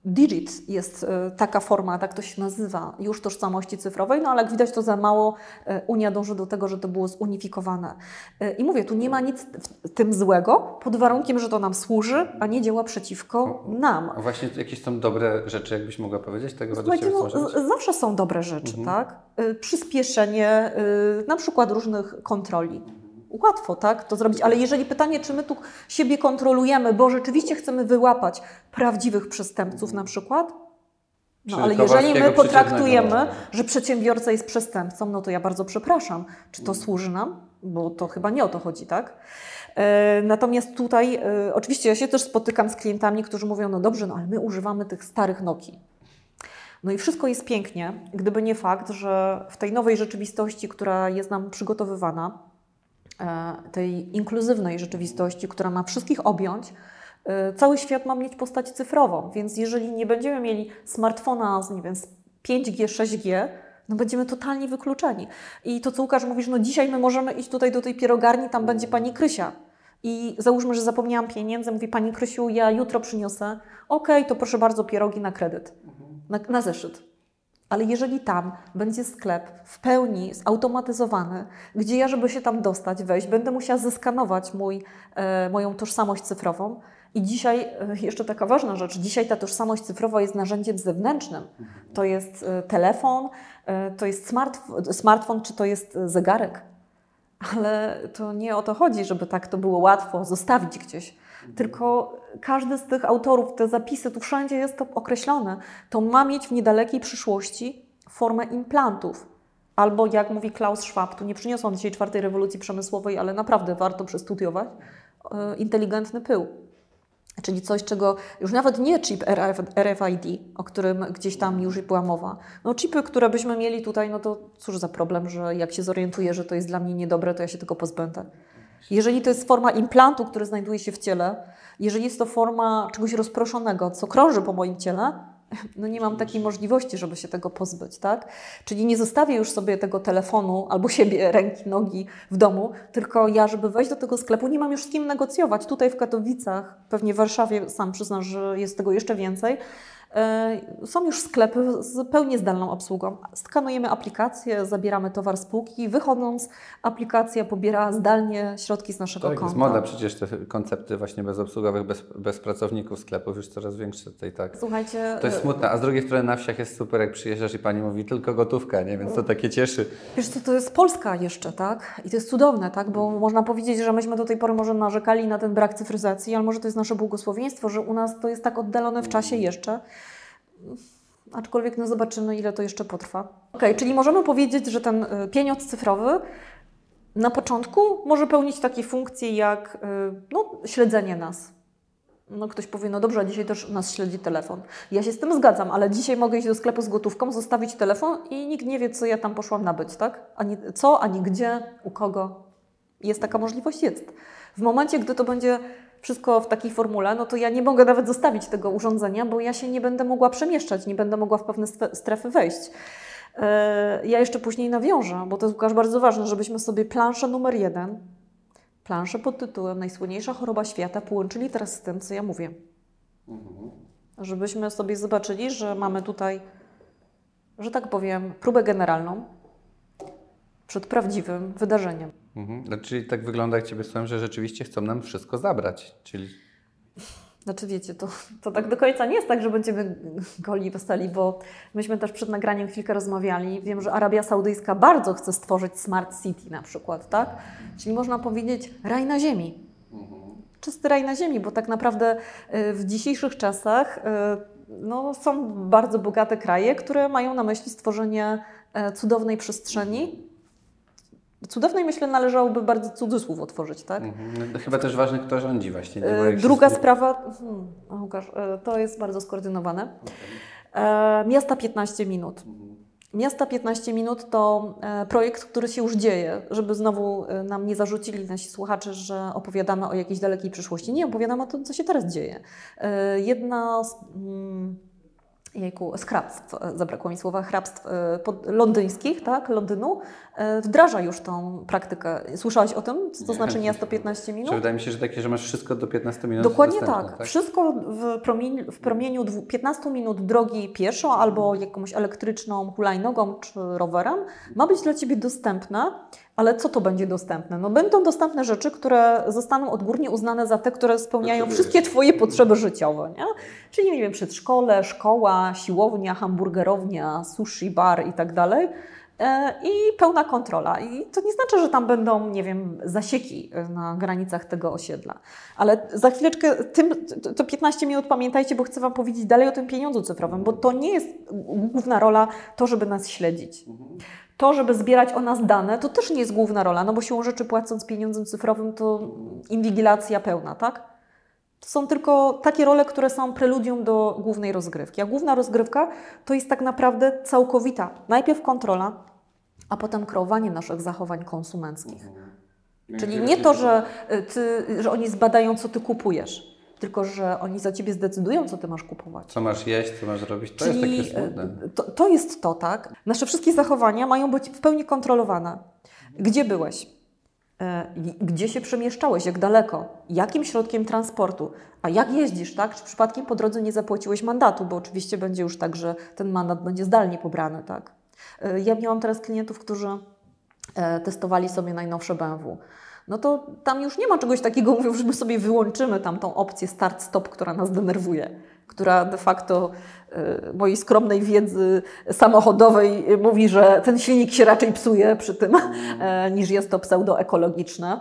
Digit jest taka forma, tak to się nazywa, już tożsamości cyfrowej, no ale jak widać to za mało, Unia dąży do tego, że to było zunifikowane. I mówię, tu nie ma nic w tym złego, pod warunkiem, że to nam służy, a nie działa przeciwko nam. A właśnie jakieś są dobre rzeczy, jakbyś mogła powiedzieć? Tego Słuchajcie, zawsze są dobre rzeczy, tak? Przyspieszenie na przykład różnych kontroli. Łatwo, tak, to zrobić, ale jeżeli pytanie, czy my tu siebie kontrolujemy, bo rzeczywiście chcemy wyłapać prawdziwych przestępców na przykład, no ale jeżeli my potraktujemy, że przedsiębiorca jest przestępcą, no to ja bardzo przepraszam, czy to służy nam? Bo to chyba nie o to chodzi, tak? Natomiast tutaj oczywiście ja się też spotykam z klientami, którzy mówią, no dobrze, no ale my używamy tych starych Nokii. No i wszystko jest pięknie, gdyby nie fakt, że w tej nowej rzeczywistości, która jest nam przygotowywana, tej inkluzywnej rzeczywistości, która ma wszystkich objąć, cały świat ma mieć postać cyfrową, więc jeżeli nie będziemy mieli smartfona z, nie wiem, z 5G, 6G, no będziemy totalnie wykluczeni. I to, co Łukasz mówisz, no dzisiaj my możemy iść tutaj do tej pierogarni, tam będzie pani Krysia. I załóżmy, że zapomniałam pieniędzy, mówi pani Krysiu, ja jutro przyniosę. Okej, to proszę bardzo, pierogi na kredyt, na zeszyt. Ale jeżeli tam będzie sklep w pełni zautomatyzowany, gdzie ja, żeby się tam dostać, wejść, będę musiała zeskanować moją tożsamość cyfrową. I dzisiaj jeszcze taka ważna rzecz, dzisiaj ta tożsamość cyfrowa jest narzędziem zewnętrznym. To jest telefon, to jest smartfon, czy to jest zegarek. Ale to nie o to chodzi, żeby tak to było łatwo zostawić gdzieś. Tylko każdy z tych autorów, te zapisy, tu wszędzie jest to określone, to ma mieć w niedalekiej przyszłości formę implantów. Albo jak mówi Klaus Schwab, tu nie przyniosłam dzisiaj 4. rewolucji przemysłowej, ale naprawdę warto przestudiować, inteligentny pył. Czyli coś, czego już nawet nie chip RFID, o którym gdzieś tam już była mowa. No chipy, które byśmy mieli tutaj, no to cóż za problem, że jak się zorientuję, że to jest dla mnie niedobre, to ja się tego pozbędę. Jeżeli to jest forma implantu, który znajduje się w ciele, jeżeli jest to forma czegoś rozproszonego, co krąży po moim ciele, no nie mam takiej możliwości, żeby się tego pozbyć, tak? Czyli nie zostawię już sobie tego telefonu albo siebie, ręki, nogi w domu, tylko ja, żeby wejść do tego sklepu, nie mam już z kim negocjować. Tutaj w Katowicach, pewnie w Warszawie, sam przyznasz, że jest tego jeszcze więcej, są już sklepy z zupełnie zdalną obsługą. Skanujemy aplikację, zabieramy towar z półki, wychodząc aplikacja pobiera zdalnie środki z naszego konta. Jest moda przecież te koncepty właśnie bezobsługowych, bez pracowników sklepów, już coraz większe tutaj, tak. Słuchajcie, to jest smutne, a z drugiej strony na wsiach jest super, jak przyjeżdżasz i pani mówi tylko gotówka, nie? Więc to takie cieszy. Wiesz co, to jest Polska jeszcze, tak? I to jest cudowne, tak? Bo można powiedzieć, że myśmy do tej pory może narzekali na ten brak cyfryzacji, ale może to jest nasze błogosławieństwo, że u nas to jest tak oddalone w czasie jeszcze. Aczkolwiek no zobaczymy, ile to jeszcze potrwa. Okej, czyli możemy powiedzieć, że ten pieniądz cyfrowy na początku może pełnić takie funkcje jak śledzenie nas. No ktoś powie, no dobrze, a dzisiaj też nas śledzi telefon. Ja się z tym zgadzam, ale dzisiaj mogę iść do sklepu z gotówką, zostawić telefon i nikt nie wie, co ja tam poszłam nabyć, tak? Ani co, ani gdzie, u kogo. Jest taka możliwość? Jest. W momencie, gdy to będzie wszystko w takiej formule, no to ja nie mogę nawet zostawić tego urządzenia, bo ja się nie będę mogła przemieszczać, nie będę mogła w pewne strefy wejść. Ja jeszcze później nawiążę, bo to jest, Łukasz, bardzo ważne, żebyśmy sobie planszę numer 1, planszę pod tytułem Najsłynniejsza choroba świata połączyli teraz z tym, co ja mówię. Żebyśmy sobie zobaczyli, że mamy tutaj, że tak powiem, próbę generalną przed prawdziwym wydarzeniem. Czyli tak wygląda, jak Ciebie słucham, że rzeczywiście chcą nam wszystko zabrać, czyli... Znaczy wiecie, to tak do końca nie jest tak, że będziemy goli weseli, bo myśmy też przed nagraniem chwilkę rozmawiali. Wiem, że Arabia Saudyjska bardzo chce stworzyć Smart City na przykład, tak? Czyli można powiedzieć raj na ziemi. Czysty raj na ziemi, bo tak naprawdę w dzisiejszych czasach są bardzo bogate kraje, które mają na myśli stworzenie cudownej przestrzeni. Cudownej, myślę, należałoby bardzo cudzysłów otworzyć, tak? Chyba też ważne, kto rządzi właśnie. Druga sprawa, Łukasz, to jest bardzo skoordynowane. Miasta 15 minut. Miasta 15 minut to projekt, który się już dzieje, żeby znowu nam nie zarzucili nasi słuchacze, że opowiadamy o jakiejś z hrabstw, zabrakło mi słowa, hrabstw londyńskich, tak, Londynu, wdraża już tą praktykę. Słyszałaś o tym? Co to znaczy miasto 15 minut? Czy wydaje mi się, że takie, że masz wszystko do 15 minut Dokładnie dostępne, tak. Wszystko w promieniu 15 minut drogi pieszo albo jakąś elektryczną hulajnogą czy rowerem ma być dla Ciebie dostępne, ale co to będzie dostępne? No będą dostępne rzeczy, które zostaną odgórnie uznane za te, które spełniają wszystkie Twoje potrzeby życiowe, nie? Czyli nie wiem, przedszkole, szkoła, siłownia, hamburgerownia, sushi, bar i tak dalej. I pełna kontrola. I to nie znaczy, że tam będą, nie wiem, zasieki na granicach tego osiedla. Ale za chwileczkę, to 15 minut pamiętajcie, bo chcę Wam powiedzieć dalej o tym pieniądzu cyfrowym, bo to nie jest główna rola to, żeby nas śledzić. To, żeby zbierać o nas dane, to też nie jest główna rola, no bo siłą rzeczy płacąc pieniądzem cyfrowym, to inwigilacja pełna, tak? To są tylko takie role, które są preludium do głównej rozgrywki. A główna rozgrywka to jest tak naprawdę całkowita. Najpierw kontrola, a potem kreowanie naszych zachowań konsumenckich. Czyli nie to, że oni zbadają, co Ty kupujesz, tylko że oni za Ciebie zdecydują, co Ty masz kupować. Co masz jeść, co masz robić, to Czyli jest takie smutne. To jest to, tak? Nasze wszystkie zachowania mają być w pełni kontrolowane. Gdzie byłeś? Gdzie się przemieszczałeś, jak daleko, jakim środkiem transportu, a jak jeździsz, tak? Czy przypadkiem po drodze nie zapłaciłeś mandatu, bo oczywiście będzie już tak, że ten mandat będzie zdalnie pobrany, tak? Ja miałam teraz klientów, którzy testowali sobie najnowsze BMW. No to tam już nie ma czegoś takiego, mówią, że my sobie wyłączymy tam tą opcję start-stop, która nas denerwuje, która de facto mojej skromnej wiedzy samochodowej mówi, że ten silnik się raczej psuje przy tym, niż jest to pseudoekologiczne.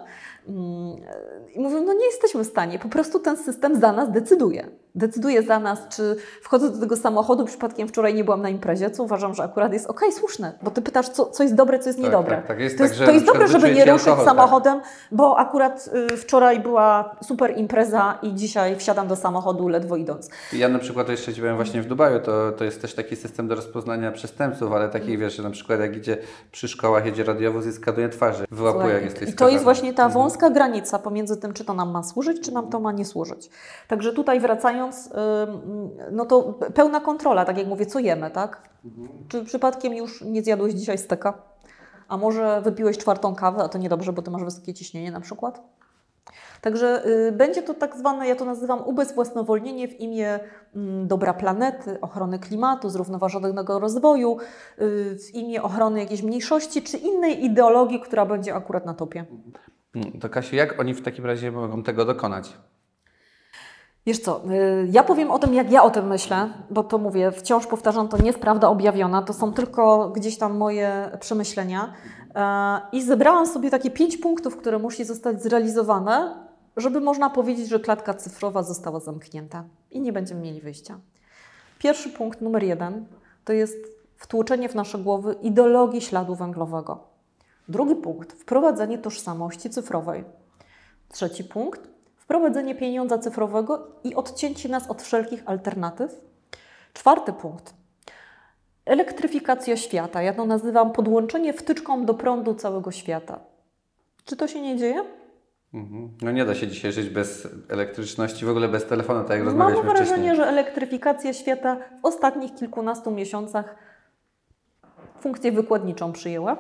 I mówią, no nie jesteśmy w stanie, po prostu ten system za nas decyduje. Decyduje za nas, czy wchodzę do tego samochodu, przypadkiem wczoraj nie byłam na imprezie, co uważam, że akurat jest słuszne, bo Ty pytasz, co jest dobre, co jest niedobre. Tak, jest to tak, jest, że to jest dobre, żeby nie ruszyć alkohol, samochodem, bo akurat wczoraj była super impreza i dzisiaj wsiadam do samochodu ledwo idąc. Ja na przykład jeszcze byłem właśnie w Dubaju, to jest też taki system do rozpoznania przestępców, ale takich wiesz, że na przykład jak idzie przy szkołach, jedzie radiowóz i skaduje twarzy, wyłapuje, jak jesteś I to jest skazany. właśnie ta wąska granica pomiędzy tym, czy to nam ma służyć, czy nam to ma nie służyć. Także tutaj wracając, no to pełna kontrola, tak jak mówię, co jemy, tak? Czy przypadkiem już nie zjadłeś dzisiaj steka? A może wypiłeś 4. kawę, a to niedobrze, bo Ty masz wysokie ciśnienie na przykład? Także będzie to tak zwane, ja to nazywam ubezwłasnowolnienie w imię dobra planety, ochrony klimatu, zrównoważonego rozwoju, w imię ochrony jakiejś mniejszości, czy innej ideologii, która będzie akurat na topie. To Kasiu, jak oni w takim razie mogą tego dokonać? Wiesz co, ja powiem o tym, jak ja o tym myślę, bo to mówię, wciąż powtarzam, to nie jest prawda objawiona, to są tylko gdzieś tam moje przemyślenia i zebrałam sobie takie 5 punktów, które musi zostać zrealizowane, żeby można powiedzieć, że klatka cyfrowa została zamknięta i nie będziemy mieli wyjścia. Pierwszy punkt, numer 1, to jest wtłoczenie w nasze głowy ideologii śladu węglowego. Drugi punkt, wprowadzenie tożsamości cyfrowej. Trzeci punkt, wprowadzenie pieniądza cyfrowego i odcięcie nas od wszelkich alternatyw. Czwarty punkt, elektryfikacja świata. Ja to nazywam podłączenie wtyczką do prądu całego świata. Czy to się nie dzieje? No nie da się dzisiaj żyć bez elektryczności, w ogóle bez telefonu, tak jak rozmawialiśmy Mam wrażenie, wcześniej. że elektryfikacja świata w ostatnich kilkunastu miesiącach funkcję wykładniczą przyjęła.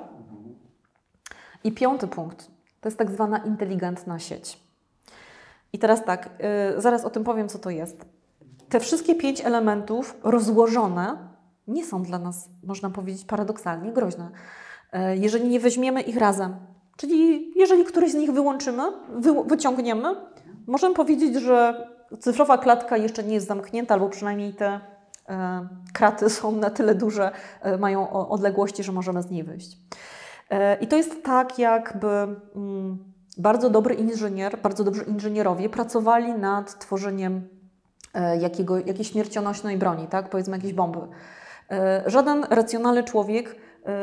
I 5. punkt, to jest tak zwana inteligentna sieć. I teraz tak, zaraz o tym powiem, co to jest. Te wszystkie 5 elementów rozłożone nie są dla nas, można powiedzieć, paradoksalnie groźne. Jeżeli nie weźmiemy ich razem, czyli jeżeli któryś z nich wyłączymy, wyciągniemy, możemy powiedzieć, że cyfrowa klatka jeszcze nie jest zamknięta, albo przynajmniej te kraty są na tyle duże, mają odległości, że możemy z niej wyjść. I to jest tak, jakby bardzo dobry inżynier, bardzo dobrzy inżynierowie pracowali nad tworzeniem jakiejś śmiercionośnej broni, tak? Powiedzmy jakiejś bomby. Żaden racjonalny człowiek,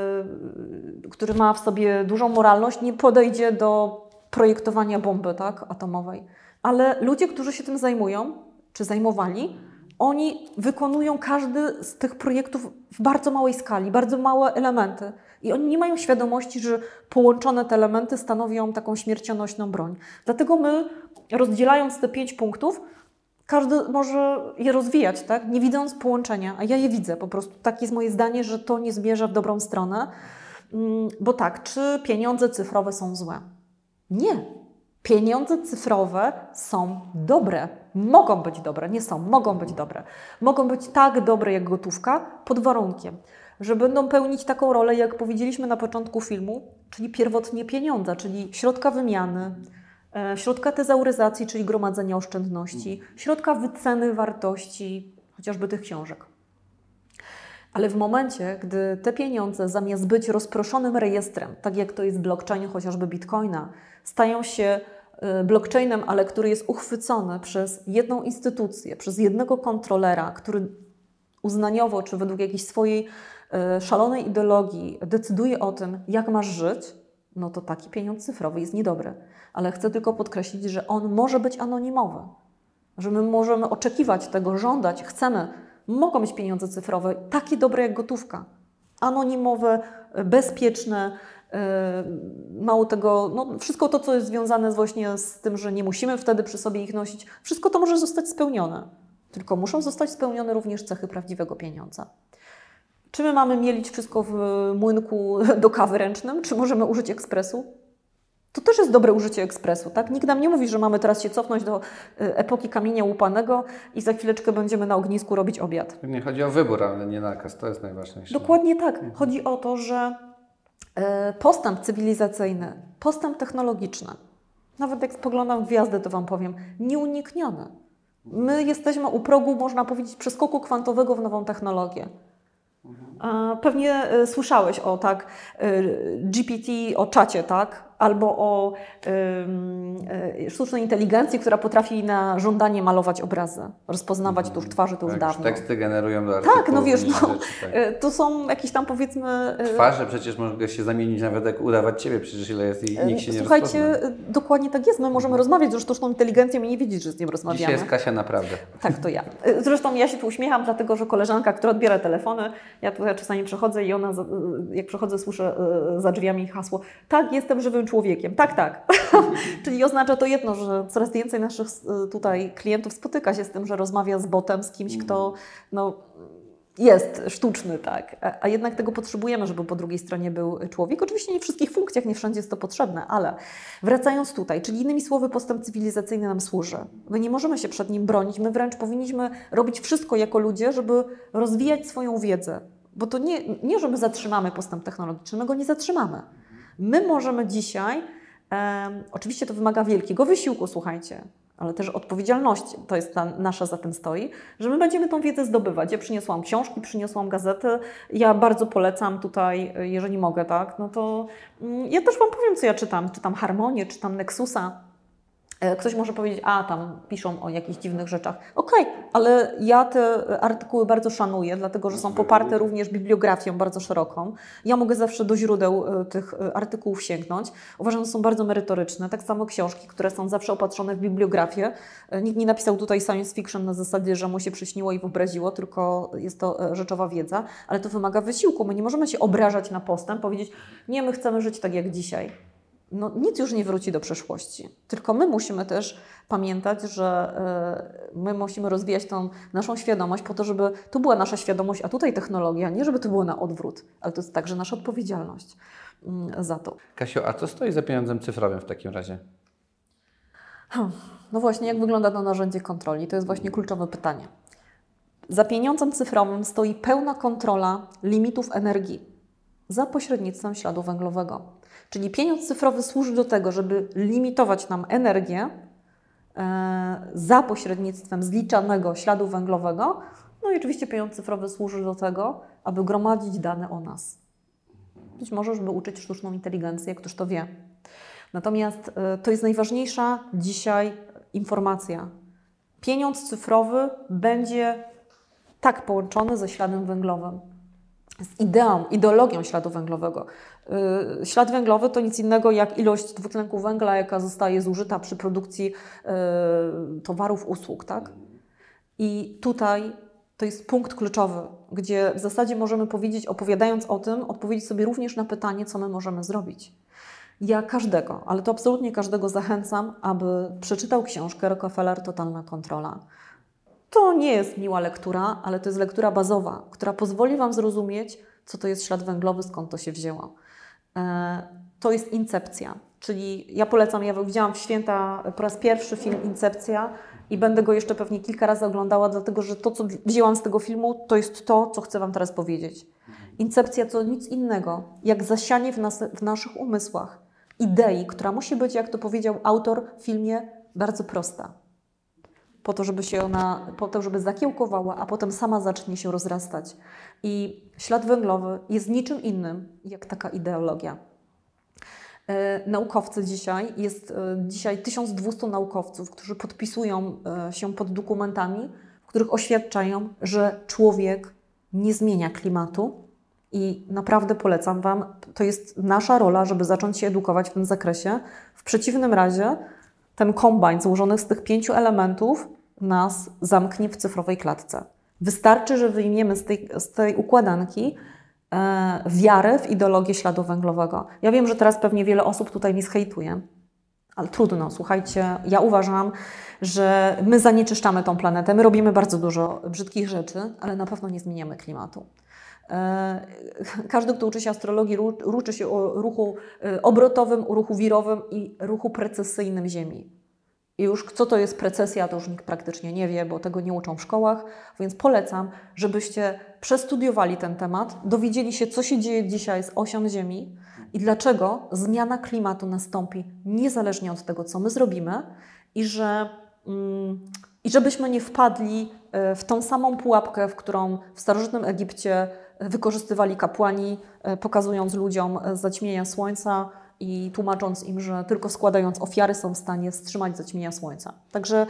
który ma w sobie dużą moralność, nie podejdzie do projektowania bomby, tak? Atomowej. Ale ludzie, którzy się tym zajmują, czy zajmowali, oni wykonują każdy z tych projektów w bardzo małej skali, bardzo małe elementy. I oni nie mają świadomości, że połączone te elementy stanowią taką śmiercionośną broń. Dlatego my, rozdzielając te 5 punktów, Każdy może je rozwijać, tak? Nie widząc połączenia, a ja je widzę po prostu. Tak jest moje zdanie, że to nie zmierza w dobrą stronę. Bo tak, czy pieniądze cyfrowe są złe? Nie. Pieniądze cyfrowe są dobre. Mogą być dobre, nie są, mogą być dobre. Mogą być tak dobre jak gotówka, pod warunkiem, że będą pełnić taką rolę, jak powiedzieliśmy na początku filmu, czyli pierwotnie pieniądze, czyli środka wymiany, środka tezauryzacji, czyli gromadzenia oszczędności, środka wyceny wartości chociażby tych książek. Ale w momencie, gdy te pieniądze zamiast być rozproszonym rejestrem, tak jak to jest w blockchainie chociażby Bitcoina, stają się blockchainem, ale który jest uchwycony przez jedną instytucję, przez jednego kontrolera, który uznaniowo czy według jakiejś swojej szalonej ideologii decyduje o tym, jak masz żyć, no to taki pieniądz cyfrowy jest niedobry. Ale chcę tylko podkreślić, że on może być anonimowy, że my możemy oczekiwać tego, żądać, chcemy. Mogą być pieniądze cyfrowe takie dobre jak gotówka, anonimowe, bezpieczne, mało tego, no wszystko to, co jest związane właśnie z tym, że nie musimy wtedy przy sobie ich nosić, wszystko to może zostać spełnione. Tylko muszą zostać spełnione również cechy prawdziwego pieniądza. Czy my mamy mielić wszystko w młynku do kawy ręcznym, czy możemy użyć ekspresu? To też jest dobre użycie ekspresu, tak? Nikt nam nie mówi, że mamy teraz się cofnąć do epoki kamienia łupanego i za chwileczkę będziemy na ognisku robić obiad. Nie chodzi o wybór, ale nie nakaz. To jest najważniejsze. Dokładnie tak. Chodzi o to, że postęp cywilizacyjny, postęp technologiczny, nawet jak spoglądam w gwiazdy, to Wam powiem, nieunikniony. My jesteśmy u progu, można powiedzieć, przeskoku kwantowego w nową technologię. Pewnie słyszałeś o tak, GPT, o czacie, tak? Albo o sztucznej inteligencji, która potrafi na żądanie malować obrazy, rozpoznawać tuż twarzy, to już Tak, dawno. teksty generują do artykułów. Tak, no wiesz, rzeczy, tak. to są jakieś tam powiedzmy... Twarze przecież mogę się zamienić nawet jak udawać Ciebie, przecież ile jest i nikt się nie Słuchajcie, rozpozna. dokładnie tak jest. My możemy rozmawiać ze sztuczną inteligencją i nie wiedzieć, że z nią rozmawiamy. Dzisiaj jest Kasia naprawdę. Tak, to ja. Zresztą ja się tu uśmiecham, dlatego że koleżanka, która odbiera telefony, ja tutaj czasami przechodzę i ona, jak przechodzę, słyszę za drzwiami hasło: tak, jestem żywym człowiekiem. Tak, tak. Czyli oznacza to jedno, że coraz więcej naszych tutaj klientów spotyka się z tym, że rozmawia z botem, z kimś, kto jest sztuczny, tak. A jednak tego potrzebujemy, żeby po drugiej stronie był człowiek. Oczywiście nie w wszystkich funkcjach, nie wszędzie jest to potrzebne, ale wracając tutaj, czyli innymi słowy postęp cywilizacyjny nam służy. My nie możemy się przed nim bronić, my wręcz powinniśmy robić wszystko jako ludzie, żeby rozwijać swoją wiedzę. Bo to nie że my zatrzymamy postęp technologiczny, my go nie zatrzymamy. My możemy dzisiaj, oczywiście to wymaga wielkiego wysiłku, słuchajcie, ale też odpowiedzialności, to jest ta nasza za tym stoi, że my będziemy tą wiedzę zdobywać. Ja przyniosłam książki, przyniosłam gazety, ja bardzo polecam tutaj, jeżeli mogę, tak, no to ja też Wam powiem, co ja czytam. Czytam Harmonię, czytam Nexusa. Ktoś może powiedzieć, a tam piszą o jakichś dziwnych rzeczach. Okej, ale ja te artykuły bardzo szanuję, dlatego że są poparte również bibliografią bardzo szeroką. Ja mogę zawsze do źródeł tych artykułów sięgnąć. Uważam, że są bardzo merytoryczne. Tak samo książki, które są zawsze opatrzone w bibliografię. Nikt nie napisał tutaj science fiction na zasadzie, że mu się przyśniło i wyobraziło, tylko jest to rzeczowa wiedza, ale to wymaga wysiłku. My nie możemy się obrażać na postęp, powiedzieć, nie, my chcemy żyć tak jak dzisiaj. No, nic już nie wróci do przeszłości. Tylko my musimy też pamiętać, że my musimy rozwijać tą naszą świadomość po to, żeby tu była nasza świadomość, a tutaj technologia, nie żeby to było na odwrót, ale to jest także nasza odpowiedzialność za to. Kasiu, a co stoi za pieniądzem cyfrowym w takim razie? No właśnie, jak wygląda to narzędzie kontroli? To jest właśnie kluczowe pytanie. Za pieniądzem cyfrowym stoi pełna kontrola limitów energii za pośrednictwem śladu węglowego. Czyli pieniądz cyfrowy służy do tego, żeby limitować nam energię za pośrednictwem zliczanego śladu węglowego. No i oczywiście pieniądz cyfrowy służy do tego, aby gromadzić dane o nas. Być może, żeby uczyć sztuczną inteligencję, ktoś to wie. Natomiast to jest najważniejsza dzisiaj informacja. Pieniądz cyfrowy będzie tak połączony ze śladem węglowym. Z ideologią śladu węglowego. Ślad węglowy to nic innego jak ilość dwutlenku węgla, jaka zostaje zużyta przy produkcji towarów, usług, tak? I tutaj to jest punkt kluczowy, gdzie w zasadzie możemy powiedzieć, opowiadając o tym, odpowiedzieć sobie również na pytanie, co my możemy zrobić. Ja każdego, ale to absolutnie każdego zachęcam, aby przeczytał książkę Rockefeller Totalna kontrola. To nie jest miła lektura, ale to jest lektura bazowa, która pozwoli Wam zrozumieć, co to jest ślad węglowy, skąd to się wzięło. To jest Incepcja, czyli ja polecam, ja widziałam w święta po raz pierwszy film Incepcja i będę go jeszcze pewnie kilka razy oglądała, dlatego że to, co wzięłam z tego filmu, to jest to, co chcę Wam teraz powiedzieć. Incepcja to nic innego, jak zasianie w naszych umysłach idei, która musi być, jak to powiedział autor w filmie, bardzo prosta. Po to, żeby zakiełkowała, a potem sama zacznie się rozrastać. I ślad węglowy jest niczym innym, jak taka ideologia. Naukowcy jest dzisiaj 1200 naukowców, którzy podpisują się pod dokumentami, w których oświadczają, że człowiek nie zmienia klimatu i naprawdę polecam Wam, to jest nasza rola, żeby zacząć się edukować w tym zakresie. W przeciwnym razie ten kombajn złożony z tych 5 elementów nas zamknie w cyfrowej klatce. Wystarczy, że wyjmiemy z tej układanki wiarę w ideologię śladu węglowego. Ja wiem, że teraz pewnie wiele osób tutaj mi zhejtuje, ale trudno, słuchajcie, ja uważam, że my zanieczyszczamy tą planetę, my robimy bardzo dużo brzydkich rzeczy, ale na pewno nie zmieniamy klimatu. Każdy, kto uczy się astrologii, uczy się o ruchu obrotowym, o ruchu wirowym i ruchu precesyjnym Ziemi. I już co to jest precesja, to już nikt praktycznie nie wie, bo tego nie uczą w szkołach, więc polecam, żebyście przestudiowali ten temat, dowiedzieli się, co się dzieje dzisiaj z osią Ziemi i dlaczego zmiana klimatu nastąpi niezależnie od tego, co my zrobimy i żebyśmy nie wpadli w tą samą pułapkę, w którą w starożytnym Egipcie wykorzystywali kapłani, pokazując ludziom zaćmienia słońca i tłumacząc im, że tylko składając ofiary są w stanie wstrzymać zaćmienia słońca. Także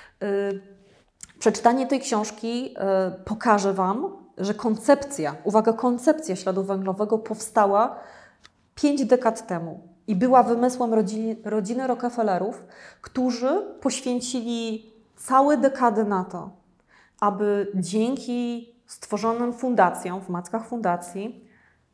przeczytanie tej książki pokaże Wam, że koncepcja śladu węglowego powstała 5 dekad temu i była wymysłem rodziny Rockefellerów, którzy poświęcili całe dekady na to, aby dzięki stworzonym fundacjom, w mackach fundacji,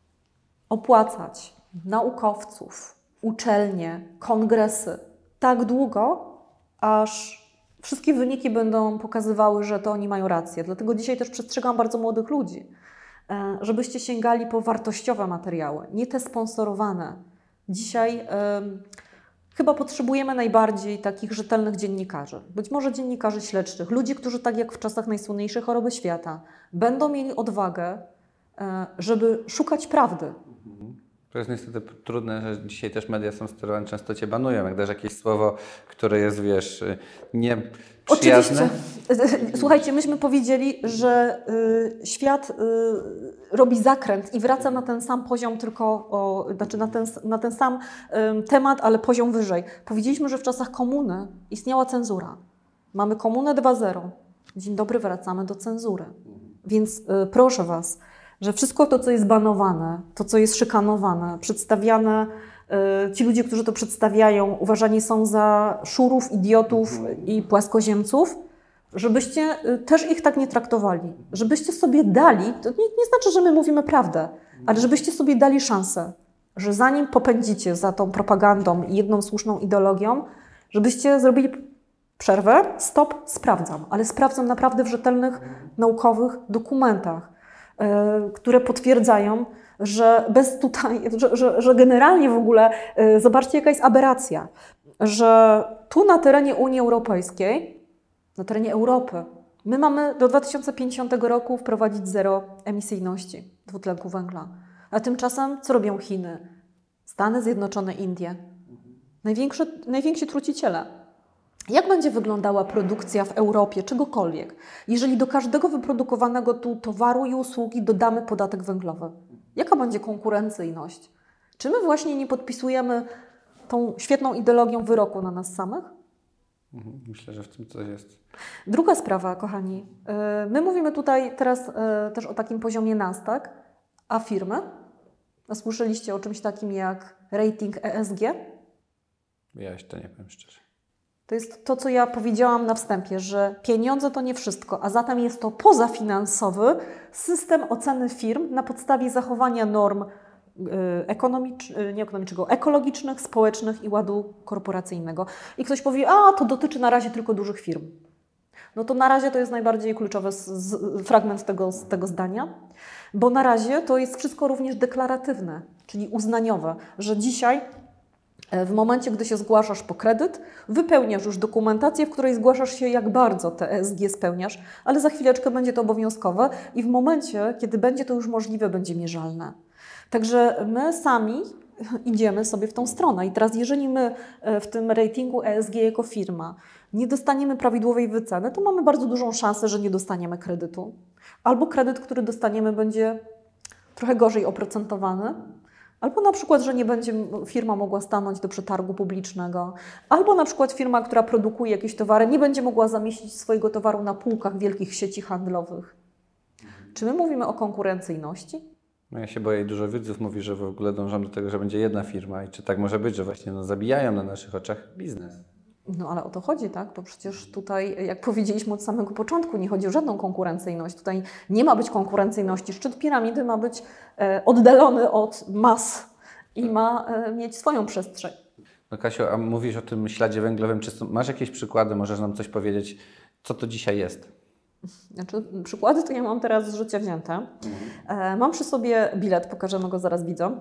opłacać naukowców, uczelnie, kongresy tak długo, aż wszystkie wyniki będą pokazywały, że to oni mają rację. Dlatego dzisiaj też przestrzegam bardzo młodych ludzi, żebyście sięgali po wartościowe materiały, nie te sponsorowane. Dzisiaj chyba potrzebujemy najbardziej takich rzetelnych dziennikarzy. Być może dziennikarzy śledczych, ludzi, którzy tak jak w czasach najsłynniejszej choroby świata będą mieli odwagę, żeby szukać prawdy. To jest niestety trudne, że dzisiaj też media są sterowane, często Cię banują, jak dasz jakieś słowo, które jest, wiesz, nieprzyjazne. Oczywiście. Słuchajcie, myśmy powiedzieli, że świat robi zakręt i wraca na ten sam poziom, na ten sam temat, ale poziom wyżej. Powiedzieliśmy, że w czasach komuny istniała cenzura. Mamy komunę 2.0. Dzień dobry, wracamy do cenzury. Więc proszę Was, że wszystko to, co jest banowane, to, co jest szykanowane, przedstawiane, ci ludzie, którzy to przedstawiają, uważani są za szurów, idiotów i płaskoziemców, żebyście też ich tak nie traktowali. Żebyście sobie dali, to nie znaczy, że my mówimy prawdę, ale żebyście sobie dali szansę, że zanim popędzicie za tą propagandą i jedną słuszną ideologią, żebyście zrobili przerwę, stop, sprawdzam, ale sprawdzam naprawdę w rzetelnych, naukowych dokumentach, które potwierdzają, że że generalnie w ogóle, zobaczcie jaka jest aberracja, że tu na terenie Unii Europejskiej, na terenie Europy, my mamy do 2050 roku wprowadzić zero emisyjności dwutlenku węgla. A tymczasem co robią Chiny? Stany Zjednoczone, Indie? Najwięksi truciciele. Jak będzie wyglądała produkcja w Europie, czegokolwiek, jeżeli do każdego wyprodukowanego tu towaru i usługi dodamy podatek węglowy? Jaka będzie konkurencyjność? Czy my właśnie nie podpisujemy tą świetną ideologią wyroku na nas samych? Myślę, że w tym coś jest. Druga sprawa, kochani. My mówimy tutaj teraz też o takim poziomie nas, tak? A firmy? A słyszeliście o czymś takim jak rating ESG? Ja jeszcze nie powiem szczerze. To jest to, co ja powiedziałam na wstępie, że pieniądze to nie wszystko, a zatem jest to pozafinansowy system oceny firm na podstawie zachowania norm ekologicznych, społecznych i ładu korporacyjnego. I ktoś powie, to dotyczy na razie tylko dużych firm. No to na razie to jest najbardziej kluczowy fragment z tego zdania, bo na razie to jest wszystko również deklaratywne, czyli uznaniowe, że dzisiaj w momencie, gdy się zgłaszasz po kredyt, wypełniasz już dokumentację, w której zgłaszasz się, jak bardzo te ESG spełniasz, ale za chwileczkę będzie to obowiązkowe i w momencie, kiedy będzie to już możliwe, będzie mierzalne. Także my sami idziemy sobie w tą stronę. I teraz jeżeli my w tym ratingu ESG jako firma nie dostaniemy prawidłowej wyceny, to mamy bardzo dużą szansę, że nie dostaniemy kredytu. Albo kredyt, który dostaniemy, będzie trochę gorzej oprocentowany, albo na przykład, że nie będzie firma mogła stanąć do przetargu publicznego, albo na przykład firma, która produkuje jakieś towary, nie będzie mogła zamieścić swojego towaru na półkach wielkich sieci handlowych. Czy my mówimy o konkurencyjności? No ja się boję, dużo widzów mówi, że w ogóle dążą do tego, że będzie jedna firma i czy tak może być, że właśnie zabijają na naszych oczach biznes. No ale o to chodzi, tak? Bo przecież tutaj, jak powiedzieliśmy od samego początku, nie chodzi o żadną konkurencyjność. Tutaj nie ma być konkurencyjności. Szczyt piramidy ma być oddalony od mas i ma mieć swoją przestrzeń. No Kasiu, a mówisz o tym śladzie węglowym. Czy masz jakieś przykłady? Możesz nam coś powiedzieć, co to dzisiaj jest? Znaczy, przykłady to ja mam teraz z życia wzięte. Mam przy sobie bilet, pokażemy go zaraz widzom.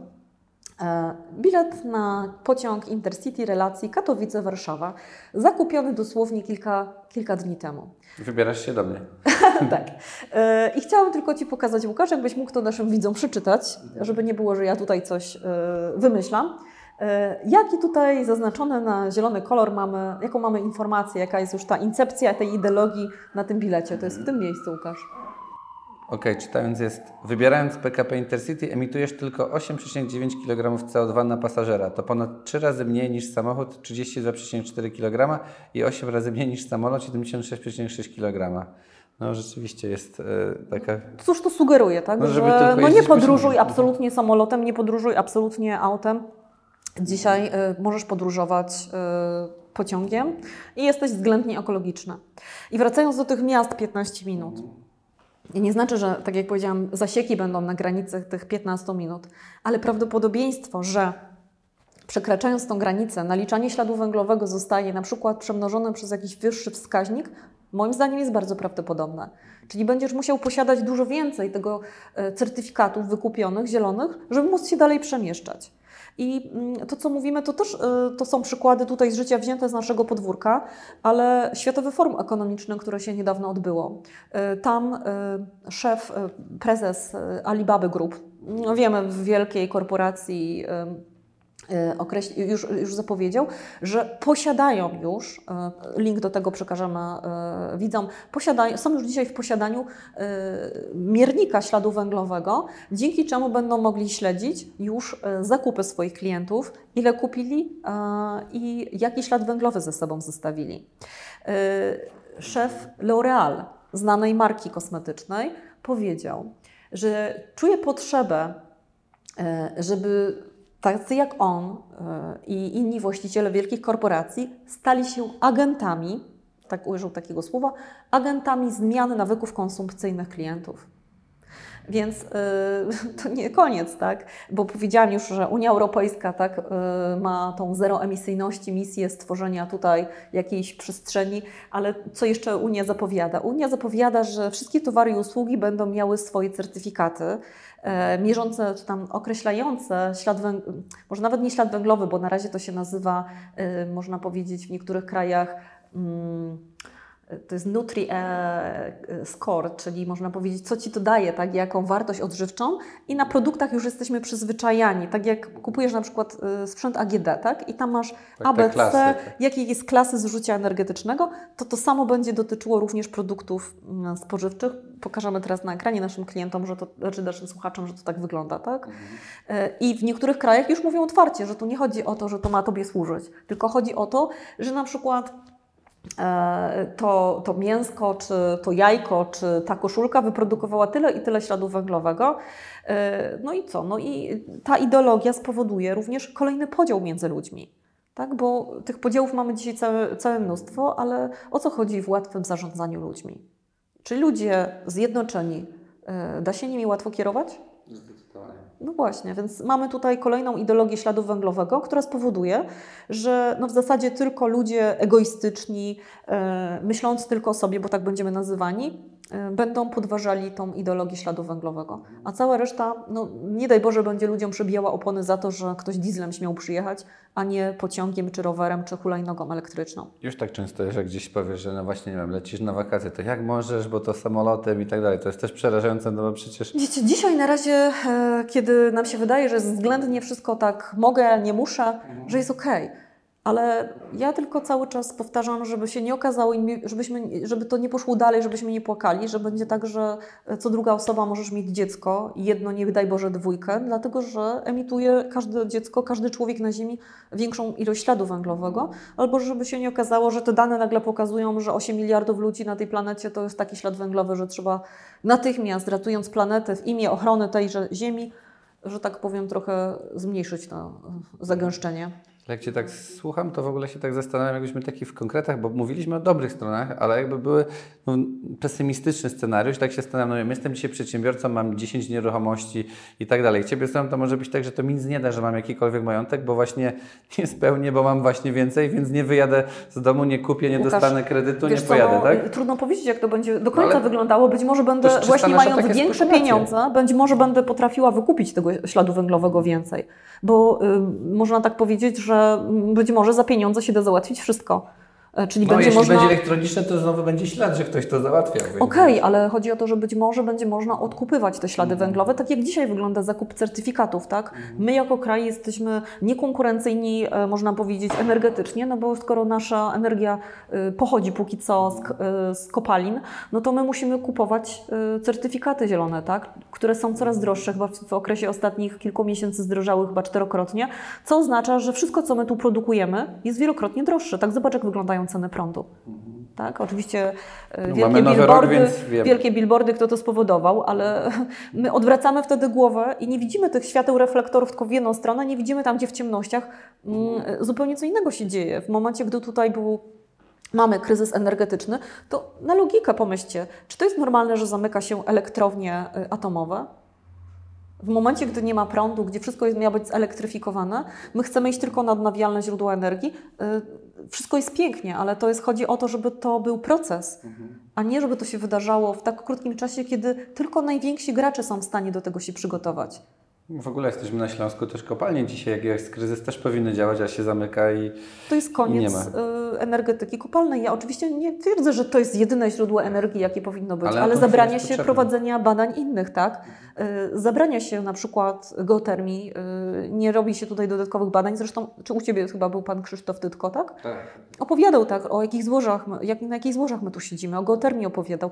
Bilet na pociąg Intercity relacji Katowice-Warszawa, zakupiony dosłownie kilka dni temu. Wybierasz się do mnie. Tak. I chciałam tylko Ci pokazać, Łukasz, jakbyś mógł to naszym widzom przeczytać, żeby nie było, że ja tutaj coś wymyślam. Jaki tutaj zaznaczony na zielony kolor mamy, jaką mamy informację, jaka jest już ta incepcja tej ideologii na tym bilecie. To jest w tym miejscu, Łukasz. Okej, czytając jest, wybierając PKP Intercity emitujesz tylko 8,9 kg CO2 na pasażera. To ponad 3 razy mniej niż samochód 32,4 kg i 8 razy mniej niż samolot 76,6 kg. No rzeczywiście jest taka... Cóż to sugeruje, tak? No, żeby że tylko nie jeździć podróżuj pociągiem. absolutnie samolotem, nie podróżuj absolutnie autem. Dzisiaj możesz podróżować pociągiem i jesteś względnie ekologiczny. I wracając do tych miast 15 minut. I nie znaczy, że, tak jak powiedziałam, zasieki będą na granicy tych 15 minut, ale prawdopodobieństwo, że przekraczając tą granicę, naliczanie śladu węglowego zostaje na przykład przemnożone przez jakiś wyższy wskaźnik, moim zdaniem jest bardzo prawdopodobne. Czyli będziesz musiał posiadać dużo więcej tego certyfikatów wykupionych, zielonych, żeby móc się dalej przemieszczać. I to, co mówimy, to też to są przykłady tutaj z życia wzięte z naszego podwórka, ale Światowy Forum Ekonomiczne, które się niedawno odbyło. Tam szef, prezes Alibaba Group, no wiemy, w wielkiej korporacji już zapowiedział, że posiadają już, link do tego przekażemy widzom, są już dzisiaj w posiadaniu miernika śladu węglowego, dzięki czemu będą mogli śledzić już zakupy swoich klientów, ile kupili i jaki ślad węglowy ze sobą zostawili. Szef L'Oréal, znanej marki kosmetycznej, powiedział, że czuje potrzebę, żeby tacy jak on i inni właściciele wielkich korporacji stali się agentami, tak użył takiego słowa, agentami zmiany nawyków konsumpcyjnych klientów. Więc to nie koniec, tak? Bo powiedziałam już, że Unia Europejska tak, ma tą zeroemisyjności, misję stworzenia tutaj jakiejś przestrzeni, ale co jeszcze Unia zapowiada? Unia zapowiada, że wszystkie towary i usługi będą miały swoje certyfikaty mierzące, czy tam określające ślad węglowy, może nawet nie ślad węglowy, bo na razie to się nazywa, można powiedzieć w niektórych krajach, to jest Nutri-Score, czyli można powiedzieć, co Ci to daje, tak, jaką wartość odżywczą i na produktach już jesteśmy przyzwyczajani. Tak jak kupujesz na przykład sprzęt AGD, tak, i tam masz ABC, klasy, jakiej jest klasy zużycia energetycznego, to samo będzie dotyczyło również produktów spożywczych. Pokażemy teraz na ekranie naszym klientom, znaczy naszym słuchaczom, że to tak wygląda, tak? I w niektórych krajach już mówią otwarcie, że tu nie chodzi o to, że to ma Tobie służyć, tylko chodzi o to, że na przykład to mięsko, czy to jajko, czy ta koszulka wyprodukowała tyle i tyle śladu węglowego. No i co? No i ta ideologia spowoduje również kolejny podział między ludźmi. Tak? Bo tych podziałów mamy dzisiaj całe mnóstwo, ale o co chodzi w łatwym zarządzaniu ludźmi? Czy ludzie zjednoczeni, da się nimi łatwo kierować? Zdecydowanie. No właśnie, więc mamy tutaj kolejną ideologię śladu węglowego, która spowoduje, że no w zasadzie tylko ludzie egoistyczni, myśląc tylko o sobie, bo tak będziemy nazywani, będą podważali tą ideologię śladu węglowego. A cała reszta, no nie daj Boże, będzie ludziom przebijała opony za to, że ktoś dieslem śmiał przyjechać, a nie pociągiem, czy rowerem, czy hulajnogą elektryczną. Już tak często jest, że gdzieś powiesz, że no właśnie, nie wiem, lecisz na wakacje, to jak możesz, bo to samolotem i tak dalej. To jest też przerażające, no bo przecież... Wiecie, dzisiaj na razie, kiedy nam się wydaje, że jest względnie wszystko tak mogę, nie muszę, że jest okej. Ale ja tylko cały czas powtarzam, żeby się nie okazało, żeby to nie poszło dalej, żebyśmy nie płakali, że będzie tak, że co druga osoba możesz mieć dziecko, jedno, nie daj Boże, dwójkę, dlatego że emituje każde dziecko, każdy człowiek na Ziemi większą ilość śladu węglowego, albo żeby się nie okazało, że te dane nagle pokazują, że 8 miliardów ludzi na tej planecie to jest taki ślad węglowy, że trzeba natychmiast, ratując planetę w imię ochrony tejże Ziemi, że tak powiem, trochę zmniejszyć to zagęszczenie. Jak Cię tak słucham, to w ogóle się tak zastanawiam, jakbyśmy taki w konkretach, bo mówiliśmy o dobrych stronach, ale jakby były pesymistyczny scenariusz, tak się zastanawiam, jestem dzisiaj przedsiębiorcą, mam 10 nieruchomości i tak dalej. Ciebie sam to może być tak, że to mi nic nie da, że mam jakikolwiek majątek, bo właśnie nie spełnię, bo mam właśnie więcej, więc nie wyjadę z domu, nie kupię, nie Łukasz, dostanę kredytu, wiesz nie co, pojadę, tak? Trudno powiedzieć, jak to będzie do końca ale wyglądało. Być może będę, to jest właśnie czysta nasza mając taka większe spekulacja. pieniądze, być może będę potrafiła wykupić tego śladu węglowego więcej. Bo można tak powiedzieć, że być może za pieniądze się da załatwić wszystko. Czyli No, będzie jeśli można... będzie elektroniczne, to znowu będzie ślad, że ktoś to załatwia. Okej, ale chodzi o to, że być może będzie można odkupywać te ślady węglowe, tak jak dzisiaj wygląda zakup certyfikatów, tak? My jako kraj jesteśmy niekonkurencyjni, można powiedzieć, energetycznie, no bo skoro nasza energia pochodzi póki co z kopalin, no to my musimy kupować certyfikaty zielone, tak? Które są coraz droższe, chyba w okresie ostatnich kilku miesięcy zdrożały chyba 4-krotnie, co oznacza, że wszystko, co my tu produkujemy, jest wielokrotnie droższe. Tak, zobacz, jak wyglądają ceny prądu. Tak, oczywiście wielkie billboardy, kto to spowodował, ale my odwracamy wtedy głowę i nie widzimy tych świateł reflektorów tylko w jedną stronę, nie widzimy tam, gdzie w ciemnościach zupełnie co innego się dzieje. W momencie, gdy tutaj mamy kryzys energetyczny, to na logikę pomyślcie, czy to jest normalne, że zamyka się elektrownie atomowe? W momencie, gdy nie ma prądu, gdzie wszystko miało być zelektryfikowane, my chcemy iść tylko na odnawialne źródła energii. Wszystko jest pięknie, ale chodzi o to, żeby to był proces, a nie żeby to się wydarzało w tak krótkim czasie, kiedy tylko najwięksi gracze są w stanie do tego się przygotować. W ogóle jesteśmy na Śląsku, też kopalnie dzisiaj, jak jest kryzys, też powinny działać, a się zamyka i to jest koniec energetyki kopalnej. Ja oczywiście nie twierdzę, że to jest jedyne źródło energii, jakie powinno być, ale zabrania się prowadzenia badań innych, tak? Zabrania się na przykład geotermii, nie robi się tutaj dodatkowych badań. Zresztą, czy u Ciebie chyba był Pan Krzysztof Tytko, tak? Tak. Opowiadał tak, o jakich złożach, na jakich złożach my tu siedzimy, o geotermii opowiadał.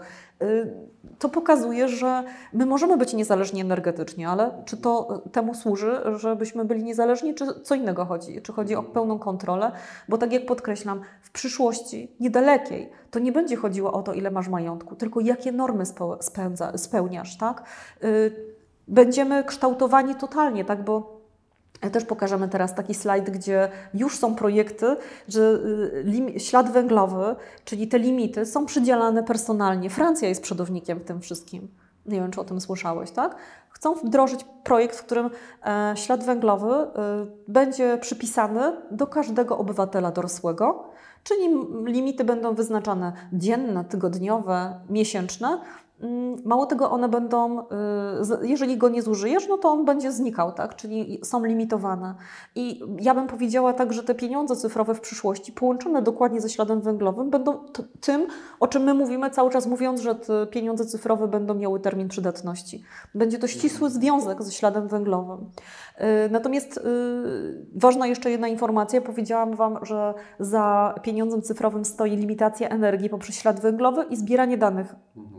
To pokazuje, że my możemy być niezależni energetycznie, ale czy to temu służy, żebyśmy byli niezależni, czy co innego chodzi? Czy chodzi o pełną kontrolę? Bo tak jak podkreślam, w przyszłości niedalekiej to nie będzie chodziło o to, ile masz majątku, tylko jakie normy spełniasz, tak? Będziemy kształtowani totalnie, tak? Bo też pokażemy teraz taki slajd, gdzie już są projekty, że ślad węglowy, czyli te limity są przydzielane personalnie. Francja jest przodownikiem w tym wszystkim. Nie wiem, czy o tym słyszałeś, tak? Chcą wdrożyć projekt, w którym ślad węglowy będzie przypisany do każdego obywatela dorosłego, czyli limity będą wyznaczane dzienne, tygodniowe, miesięczne. Mało tego, one będą, jeżeli go nie zużyjesz, no to on będzie znikał, tak? Czyli są limitowane. I ja bym powiedziała tak, że te pieniądze cyfrowe w przyszłości, połączone dokładnie ze śladem węglowym, będą tym, o czym my mówimy cały czas, mówiąc, że te pieniądze cyfrowe będą miały termin przydatności. Będzie to ścisły związek ze śladem węglowym. Natomiast ważna jeszcze jedna informacja. Powiedziałam Wam, że za pieniądzem cyfrowym stoi limitacja energii poprzez ślad węglowy i zbieranie danych.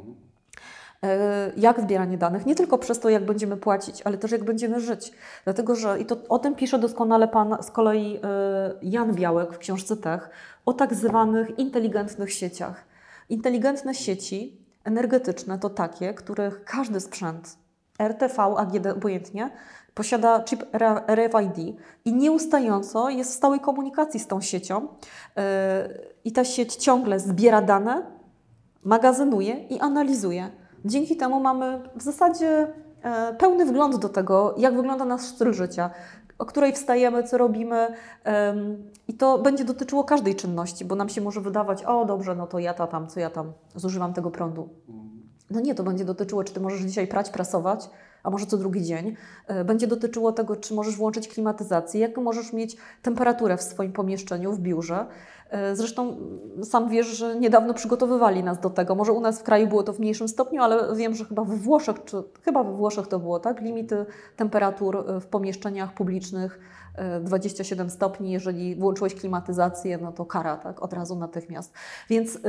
Jak zbieranie danych, nie tylko przez to, jak będziemy płacić, ale też jak będziemy żyć. Dlatego, że o tym pisze doskonale z kolei Jan Białek w książce Tech, o tak zwanych inteligentnych sieciach. Inteligentne sieci energetyczne to takie, których każdy sprzęt, RTV, AGD, obojętnie, posiada chip RFID i nieustająco jest w stałej komunikacji z tą siecią i ta sieć ciągle zbiera dane, magazynuje i analizuje. Dzięki temu mamy w zasadzie pełny wgląd do tego, jak wygląda nasz styl życia, o której wstajemy, co robimy i to będzie dotyczyło każdej czynności, bo nam się może wydawać, o dobrze, no to co ja tam zużywam tego prądu. No nie, to będzie dotyczyło, czy Ty możesz dzisiaj prać, prasować, a może co drugi dzień. Będzie dotyczyło tego, czy możesz włączyć klimatyzację, jaką możesz mieć temperaturę w swoim pomieszczeniu, w biurze. Zresztą sam wiesz, że niedawno przygotowywali nas do tego. Może u nas w kraju było to w mniejszym stopniu, ale wiem, że chyba we Włoszech to było, tak? Limity temperatur w pomieszczeniach publicznych 27 stopni. Jeżeli włączyłeś klimatyzację, no to kara, tak? Od razu natychmiast. Więc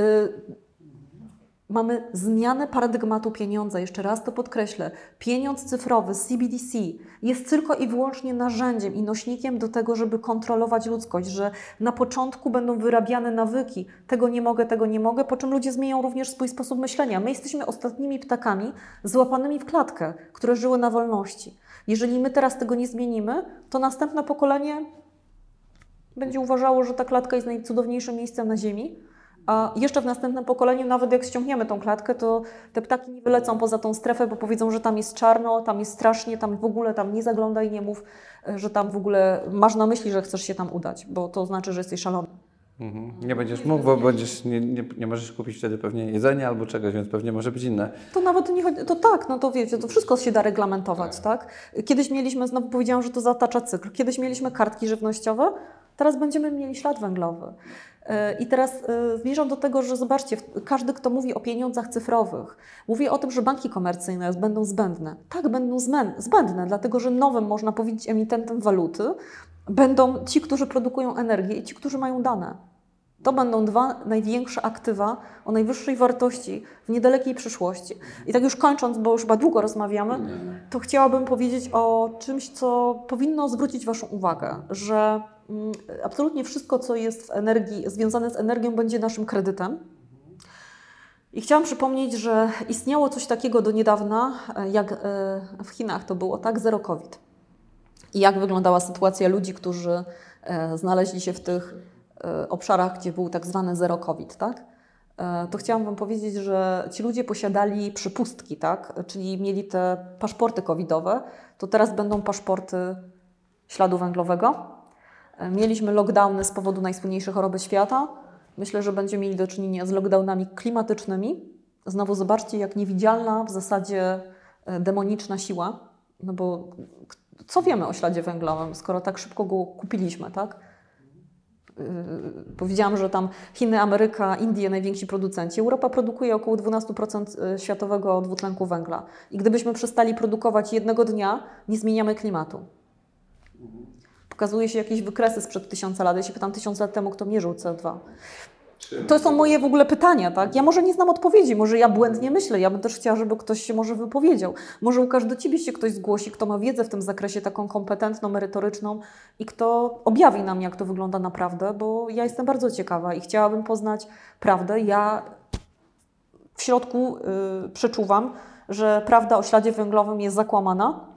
mamy zmianę paradygmatu pieniądza. Jeszcze raz to podkreślę. Pieniądz cyfrowy, CBDC, jest tylko i wyłącznie narzędziem i nośnikiem do tego, żeby kontrolować ludzkość, że na początku będą wyrabiane nawyki. Tego nie mogę, po czym ludzie zmienią również swój sposób myślenia. My jesteśmy ostatnimi ptakami złapanymi w klatkę, które żyły na wolności. Jeżeli my teraz tego nie zmienimy, to następne pokolenie będzie uważało, że ta klatka jest najcudowniejszym miejscem na ziemi. A jeszcze w następnym pokoleniu, nawet jak ściągniemy tą klatkę, to te ptaki nie wylecą poza tą strefę, bo powiedzą, że tam jest czarno, tam jest strasznie, tam w ogóle tam nie zaglądaj, nie mów, że tam w ogóle masz na myśli, że chcesz się tam udać, bo to znaczy, że jesteś szalony. Nie będziesz mógł, bo nie możesz kupić wtedy pewnie jedzenia albo czegoś, więc pewnie może być inne. To nawet nie chodzi, to tak, no to wiecie, to wszystko się da reglamentować, tak? Kiedyś mieliśmy, znowu powiedziałam, że to zatacza cykl, kiedyś mieliśmy kartki żywnościowe, teraz będziemy mieli ślad węglowy. I teraz zmierzam do tego, że zobaczcie, każdy, kto mówi o pieniądzach cyfrowych, mówi o tym, że banki komercyjne będą zbędne. Tak, będą zbędne, dlatego że nowym, można powiedzieć, emitentem waluty będą ci, którzy produkują energię i ci, którzy mają dane. To będą dwa największe aktywa o najwyższej wartości w niedalekiej przyszłości. I tak już kończąc, bo już chyba długo rozmawiamy, to chciałabym powiedzieć o czymś, co powinno zwrócić Waszą uwagę, że absolutnie wszystko, co jest w energii, związane z energią, będzie naszym kredytem. I chciałam przypomnieć, że istniało coś takiego do niedawna, jak w Chinach to było, tak? Zero COVID. I jak wyglądała sytuacja ludzi, którzy znaleźli się w tych obszarach, gdzie był tak zwany zero COVID, tak? To chciałam Wam powiedzieć, że ci ludzie posiadali przypustki, tak? Czyli mieli te paszporty covidowe, to teraz będą paszporty śladu węglowego. Mieliśmy lockdowny z powodu najsłynniejszej choroby świata. Myślę, że będziemy mieli do czynienia z lockdownami klimatycznymi. Znowu zobaczcie, jak niewidzialna, w zasadzie demoniczna siła. No bo co wiemy o śladzie węglowym, skoro tak szybko go kupiliśmy, tak? Powiedziałam, że tam Chiny, Ameryka, Indie, najwięksi producenci. Europa produkuje około 12% światowego dwutlenku węgla. I gdybyśmy przestali produkować jednego dnia, nie zmieniamy klimatu. Pokazuje się jakieś wykresy sprzed 1000 lat. Ja się pytam, 1000 lat temu, kto mierzył CO2. To są moje w ogóle pytania, tak? Ja może nie znam odpowiedzi, może ja błędnie myślę, ja bym też chciała, żeby ktoś się może wypowiedział. Może Łukasz, do Ciebie się ktoś zgłosi, kto ma wiedzę w tym zakresie taką kompetentną, merytoryczną i kto objawi nam, jak to wygląda naprawdę, bo ja jestem bardzo ciekawa i chciałabym poznać prawdę. Ja w środku przeczuwam, że prawda o śladzie węglowym jest zakłamana.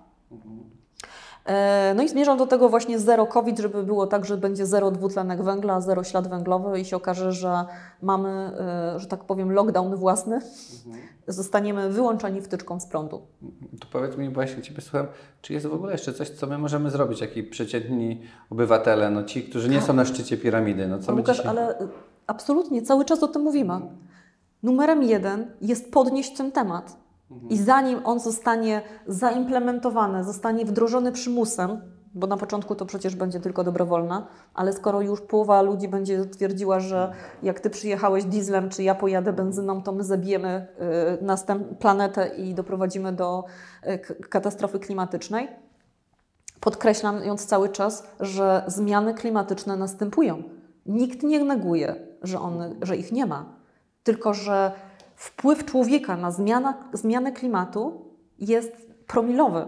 No i zmierzam do tego właśnie zero COVID, żeby było tak, że będzie zero dwutlenek węgla, zero ślad węglowy i się okaże, że mamy, że tak powiem, lockdown własny. Zostaniemy wyłączeni wtyczką z prądu. To powiedz mi, właśnie Ciebie słucham, czy jest w ogóle jeszcze coś, co my możemy zrobić, jak przeciętni obywatele, no ci, którzy nie są na szczycie piramidy. No co Łukasz, dzisiaj... ale absolutnie, cały czas o tym mówimy. Numerem 1 jest podnieść ten temat. I zanim on zostanie zaimplementowany, zostanie wdrożony przymusem, bo na początku to przecież będzie tylko dobrowolne, ale skoro już połowa ludzi będzie twierdziła, że jak Ty przyjechałeś dieslem, czy ja pojadę benzyną, to my zabijemy planetę i doprowadzimy do katastrofy klimatycznej. Podkreślając cały czas, że zmiany klimatyczne następują. Nikt nie neguje, że ich nie ma, tylko że wpływ człowieka na zmianę klimatu jest promilowy.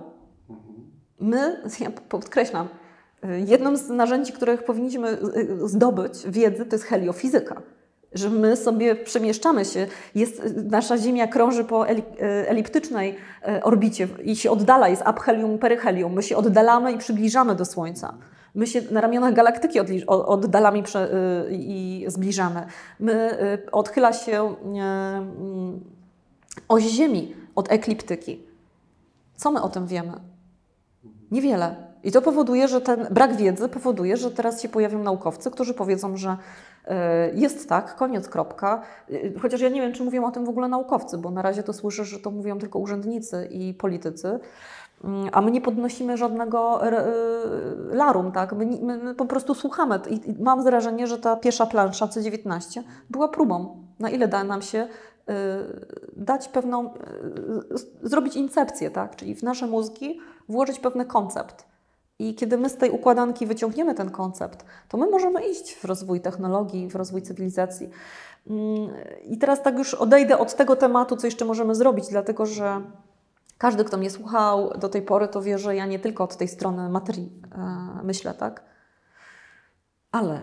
Ja podkreślam, jednym z narzędzi, których powinniśmy zdobyć wiedzy, to jest heliofizyka. Że my sobie przemieszczamy się, nasza Ziemia krąży po eliptycznej orbicie i się oddala, jest aphelium, peryhelium. My się oddalamy i przybliżamy do Słońca. My się na ramionach galaktyki oddalamy i zbliżamy. Odchyla się oś Ziemi od ekliptyki. Co my o tym wiemy? Niewiele. I to powoduje, że ten brak wiedzy powoduje, że teraz się pojawią naukowcy, którzy powiedzą, że jest tak, koniec, kropka. Chociaż ja nie wiem, czy mówią o tym w ogóle naukowcy, bo na razie to słyszę, że to mówią tylko urzędnicy i politycy, a my nie podnosimy żadnego larum, tak? My po prostu słuchamy. I mam wrażenie, że ta pierwsza plansza C19 była próbą, na ile da nam się dać pewną, zrobić incepcję, tak? Czyli w nasze mózgi włożyć pewny koncept. I kiedy my z tej układanki wyciągniemy ten koncept, to my możemy iść w rozwój technologii, w rozwój cywilizacji. I teraz tak już odejdę od tego tematu, co jeszcze możemy zrobić, dlatego że każdy, kto mnie słuchał do tej pory, to wie, że ja nie tylko od tej strony materii myślę, tak? Ale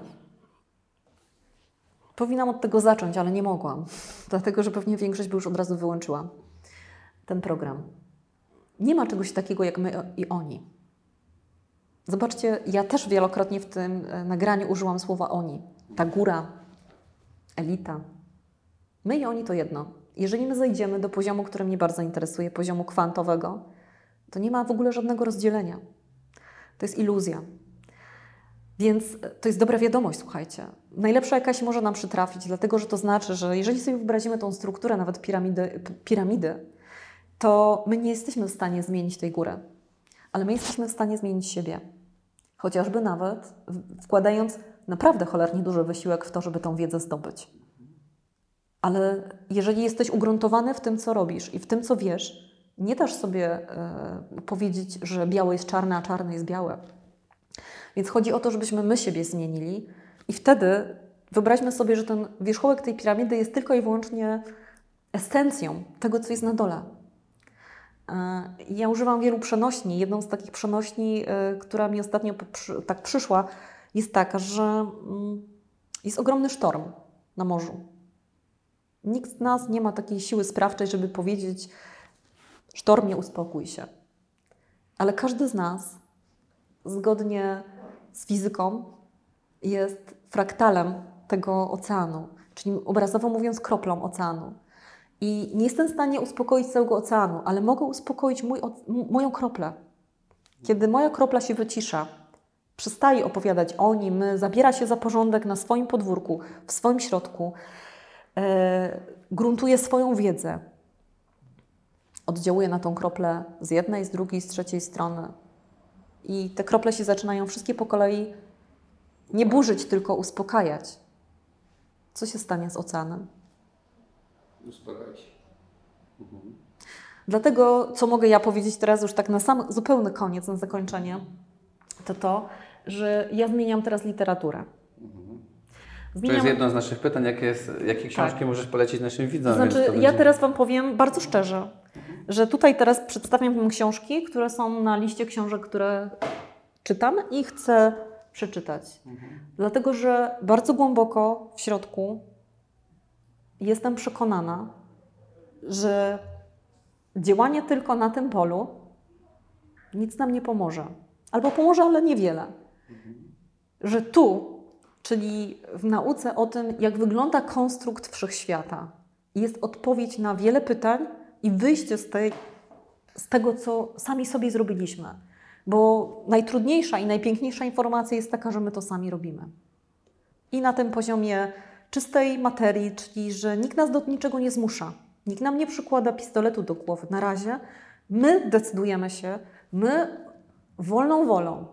powinnam od tego zacząć, ale nie mogłam, dlatego że pewnie większość by już od razu wyłączyła ten program. Nie ma czegoś takiego jak my i oni. Zobaczcie, ja też wielokrotnie w tym nagraniu użyłam słowa oni. Ta góra, elita. My i oni to jedno. Jeżeli my zejdziemy do poziomu, który mnie bardzo interesuje, poziomu kwantowego, to nie ma w ogóle żadnego rozdzielenia. To jest iluzja. Więc to jest dobra wiadomość, słuchajcie. Najlepsza jakaś może nam przytrafić, dlatego że to znaczy, że jeżeli sobie wyobrazimy tą strukturę nawet piramidy, to my nie jesteśmy w stanie zmienić tej góry. Ale my jesteśmy w stanie zmienić siebie. Chociażby nawet wkładając naprawdę cholernie duży wysiłek w to, żeby tą wiedzę zdobyć. Ale jeżeli jesteś ugruntowany w tym, co robisz i w tym, co wiesz, nie dasz sobie powiedzieć, że białe jest czarne, a czarne jest białe. Więc chodzi o to, żebyśmy my siebie zmienili i wtedy wyobraźmy sobie, że ten wierzchołek tej piramidy jest tylko i wyłącznie esencją tego, co jest na dole. Ja używam wielu przenośni. Jedną z takich przenośni, która mi ostatnio tak przyszła, jest taka, że jest ogromny sztorm na morzu. Nikt z nas nie ma takiej siły sprawczej, żeby powiedzieć: sztormie, uspokój się. Ale każdy z nas, zgodnie z fizyką, jest fraktalem tego oceanu, czyli obrazowo mówiąc kroplą oceanu. I nie jestem w stanie uspokoić całego oceanu, ale mogę uspokoić moją kroplę. Kiedy moja kropla się wycisza, przestaje opowiadać o nim, my, zabiera się za porządek na swoim podwórku, w swoim środku, gruntuje swoją wiedzę, oddziałuje na tą kroplę z jednej, z drugiej, z trzeciej strony. I te krople się zaczynają wszystkie po kolei nie burzyć, tylko uspokajać. Co się stanie z oceanem? Uspokojć. Dlatego, co mogę ja powiedzieć teraz już tak na sam zupełny koniec, na zakończenie, to, że ja zmieniam teraz literaturę. To jest jedno z naszych pytań, jakie książki możesz polecić naszym widzom? To znaczy, ja teraz Wam powiem bardzo szczerze, że tutaj teraz przedstawiam Wam książki, które są na liście książek, które czytam i chcę przeczytać. Dlatego, że bardzo głęboko w środku jestem przekonana, że działanie tylko na tym polu nic nam nie pomoże. Albo pomoże, ale niewiele. Że tu, czyli w nauce o tym, jak wygląda konstrukt wszechświata, jest odpowiedź na wiele pytań i wyjście z tego, co sami sobie zrobiliśmy. Bo najtrudniejsza i najpiękniejsza informacja jest taka, że my to sami robimy. I na tym poziomie czystej materii, czyli że nikt nas do niczego nie zmusza. Nikt nam nie przykłada pistoletu do głowy. Na razie my decydujemy się, my wolną wolą.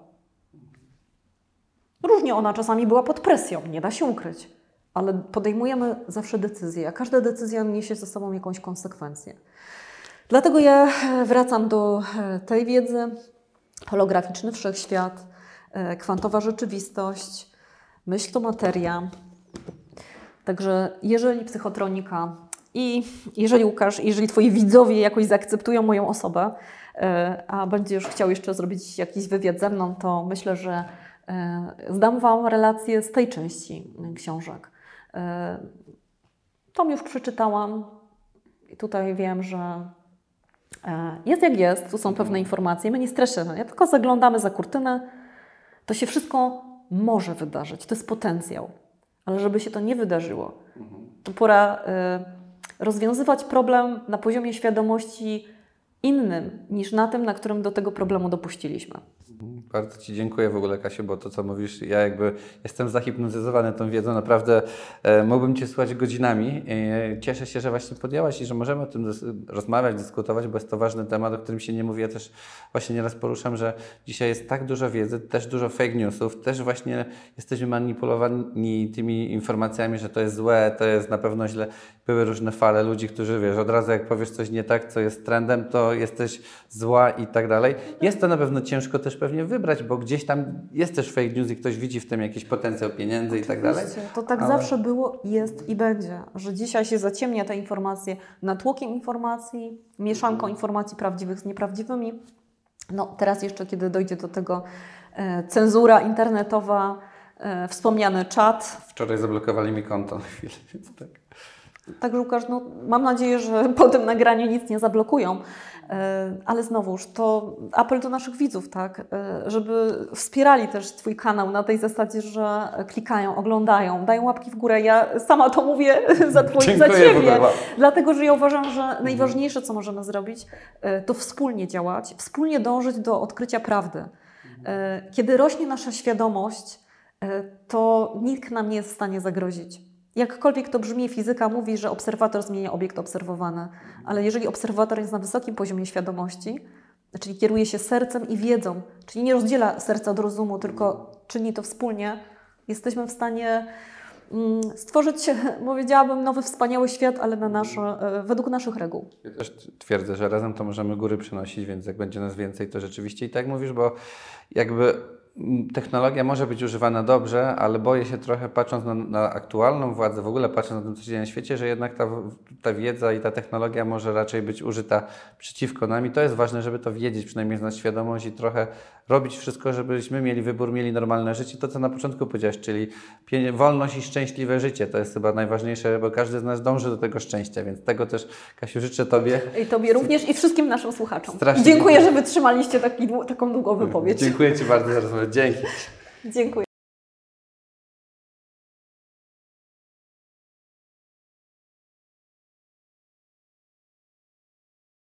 Różnie ona czasami była pod presją, nie da się ukryć, ale podejmujemy zawsze decyzję, a każda decyzja niesie ze sobą jakąś konsekwencję. Dlatego ja wracam do tej wiedzy. Holograficzny wszechświat, kwantowa rzeczywistość, myśl to materia. Także jeżeli psychotronika i jeżeli Łukasz, jeżeli Twoi widzowie jakoś zaakceptują moją osobę, a będziesz chciał jeszcze zrobić jakiś wywiad ze mną, to myślę, że zdam Wam relację z tej części książek. Tom już przeczytałam i tutaj wiem, że jest jak jest, tu są pewne informacje, my nie straszymy, tylko zaglądamy za kurtynę, to się wszystko może wydarzyć, to jest potencjał, ale żeby się to nie wydarzyło, to pora rozwiązywać problem na poziomie świadomości innym niż na tym, na którym do tego problemu dopuściliśmy. Bardzo Ci dziękuję w ogóle, Kasiu, bo to, co mówisz, ja jakby jestem zahipnotyzowany tą wiedzą, naprawdę mógłbym Cię słuchać godzinami. Cieszę się, że właśnie podjęłaś i że możemy o tym rozmawiać, dyskutować, bo jest to ważny temat, o którym się nie mówi. Ja też właśnie nieraz poruszam, że dzisiaj jest tak dużo wiedzy, też dużo fake newsów, też właśnie jesteśmy manipulowani tymi informacjami, że to jest złe, to jest na pewno źle. Były różne fale ludzi, którzy, wiesz, od razu jak powiesz coś nie tak, co jest trendem, to jesteś zła i tak dalej. Jest to na pewno ciężko też pewnie wybrać, bo gdzieś tam jest też fake news i ktoś widzi w tym jakiś potencjał pieniędzy i tak dalej. To tak zawsze było, jest i będzie, że dzisiaj się zaciemnia te informacje natłokiem informacji, mieszanką informacji prawdziwych z nieprawdziwymi. No teraz jeszcze, kiedy dojdzie do tego cenzura internetowa, wspomniany czat. Wczoraj zablokowali mi konto na chwilę, więc tak. Także Łukasz, no, mam nadzieję, że po tym nagraniu nic nie zablokują, ale znowuż to apel do naszych widzów, tak, żeby wspierali też Twój kanał na tej zasadzie, że klikają, oglądają, dają łapki w górę. Ja sama to mówię za Ciebie, dlatego że ja uważam, że najważniejsze, co możemy zrobić, to wspólnie działać, wspólnie dążyć do odkrycia prawdy. Kiedy rośnie nasza świadomość, to nikt nam nie jest w stanie zagrozić. Jakkolwiek to brzmi, fizyka mówi, że obserwator zmienia obiekt obserwowany, ale jeżeli obserwator jest na wysokim poziomie świadomości, czyli kieruje się sercem i wiedzą, czyli nie rozdziela serca od rozumu, tylko czyni to wspólnie, jesteśmy w stanie stworzyć, powiedziałabym, nowy, wspaniały świat, ale według naszych reguł. Ja też twierdzę, że razem to możemy góry przynosić, więc jak będzie nas więcej, to rzeczywiście i tak mówisz, bo jakby technologia może być używana dobrze, ale boję się trochę, patrząc na aktualną władzę, w ogóle patrząc na to, co się dzieje na świecie, że jednak ta wiedza i ta technologia może raczej być użyta przeciwko nam i to jest ważne, żeby to wiedzieć, przynajmniej znać świadomość i trochę robić wszystko, żebyśmy mieli wybór, mieli normalne życie. To, co na początku powiedziałeś, czyli wolność i szczęśliwe życie. To jest chyba najważniejsze, bo każdy z nas dąży do tego szczęścia, więc tego też, Kasiu, życzę Tobie. I Tobie również i wszystkim naszym słuchaczom. Strasznie dziękuję, że wytrzymaliście taką długą wypowiedź. Dziękuję Ci bardzo za rozmowę. Dzięki. Dziękuję.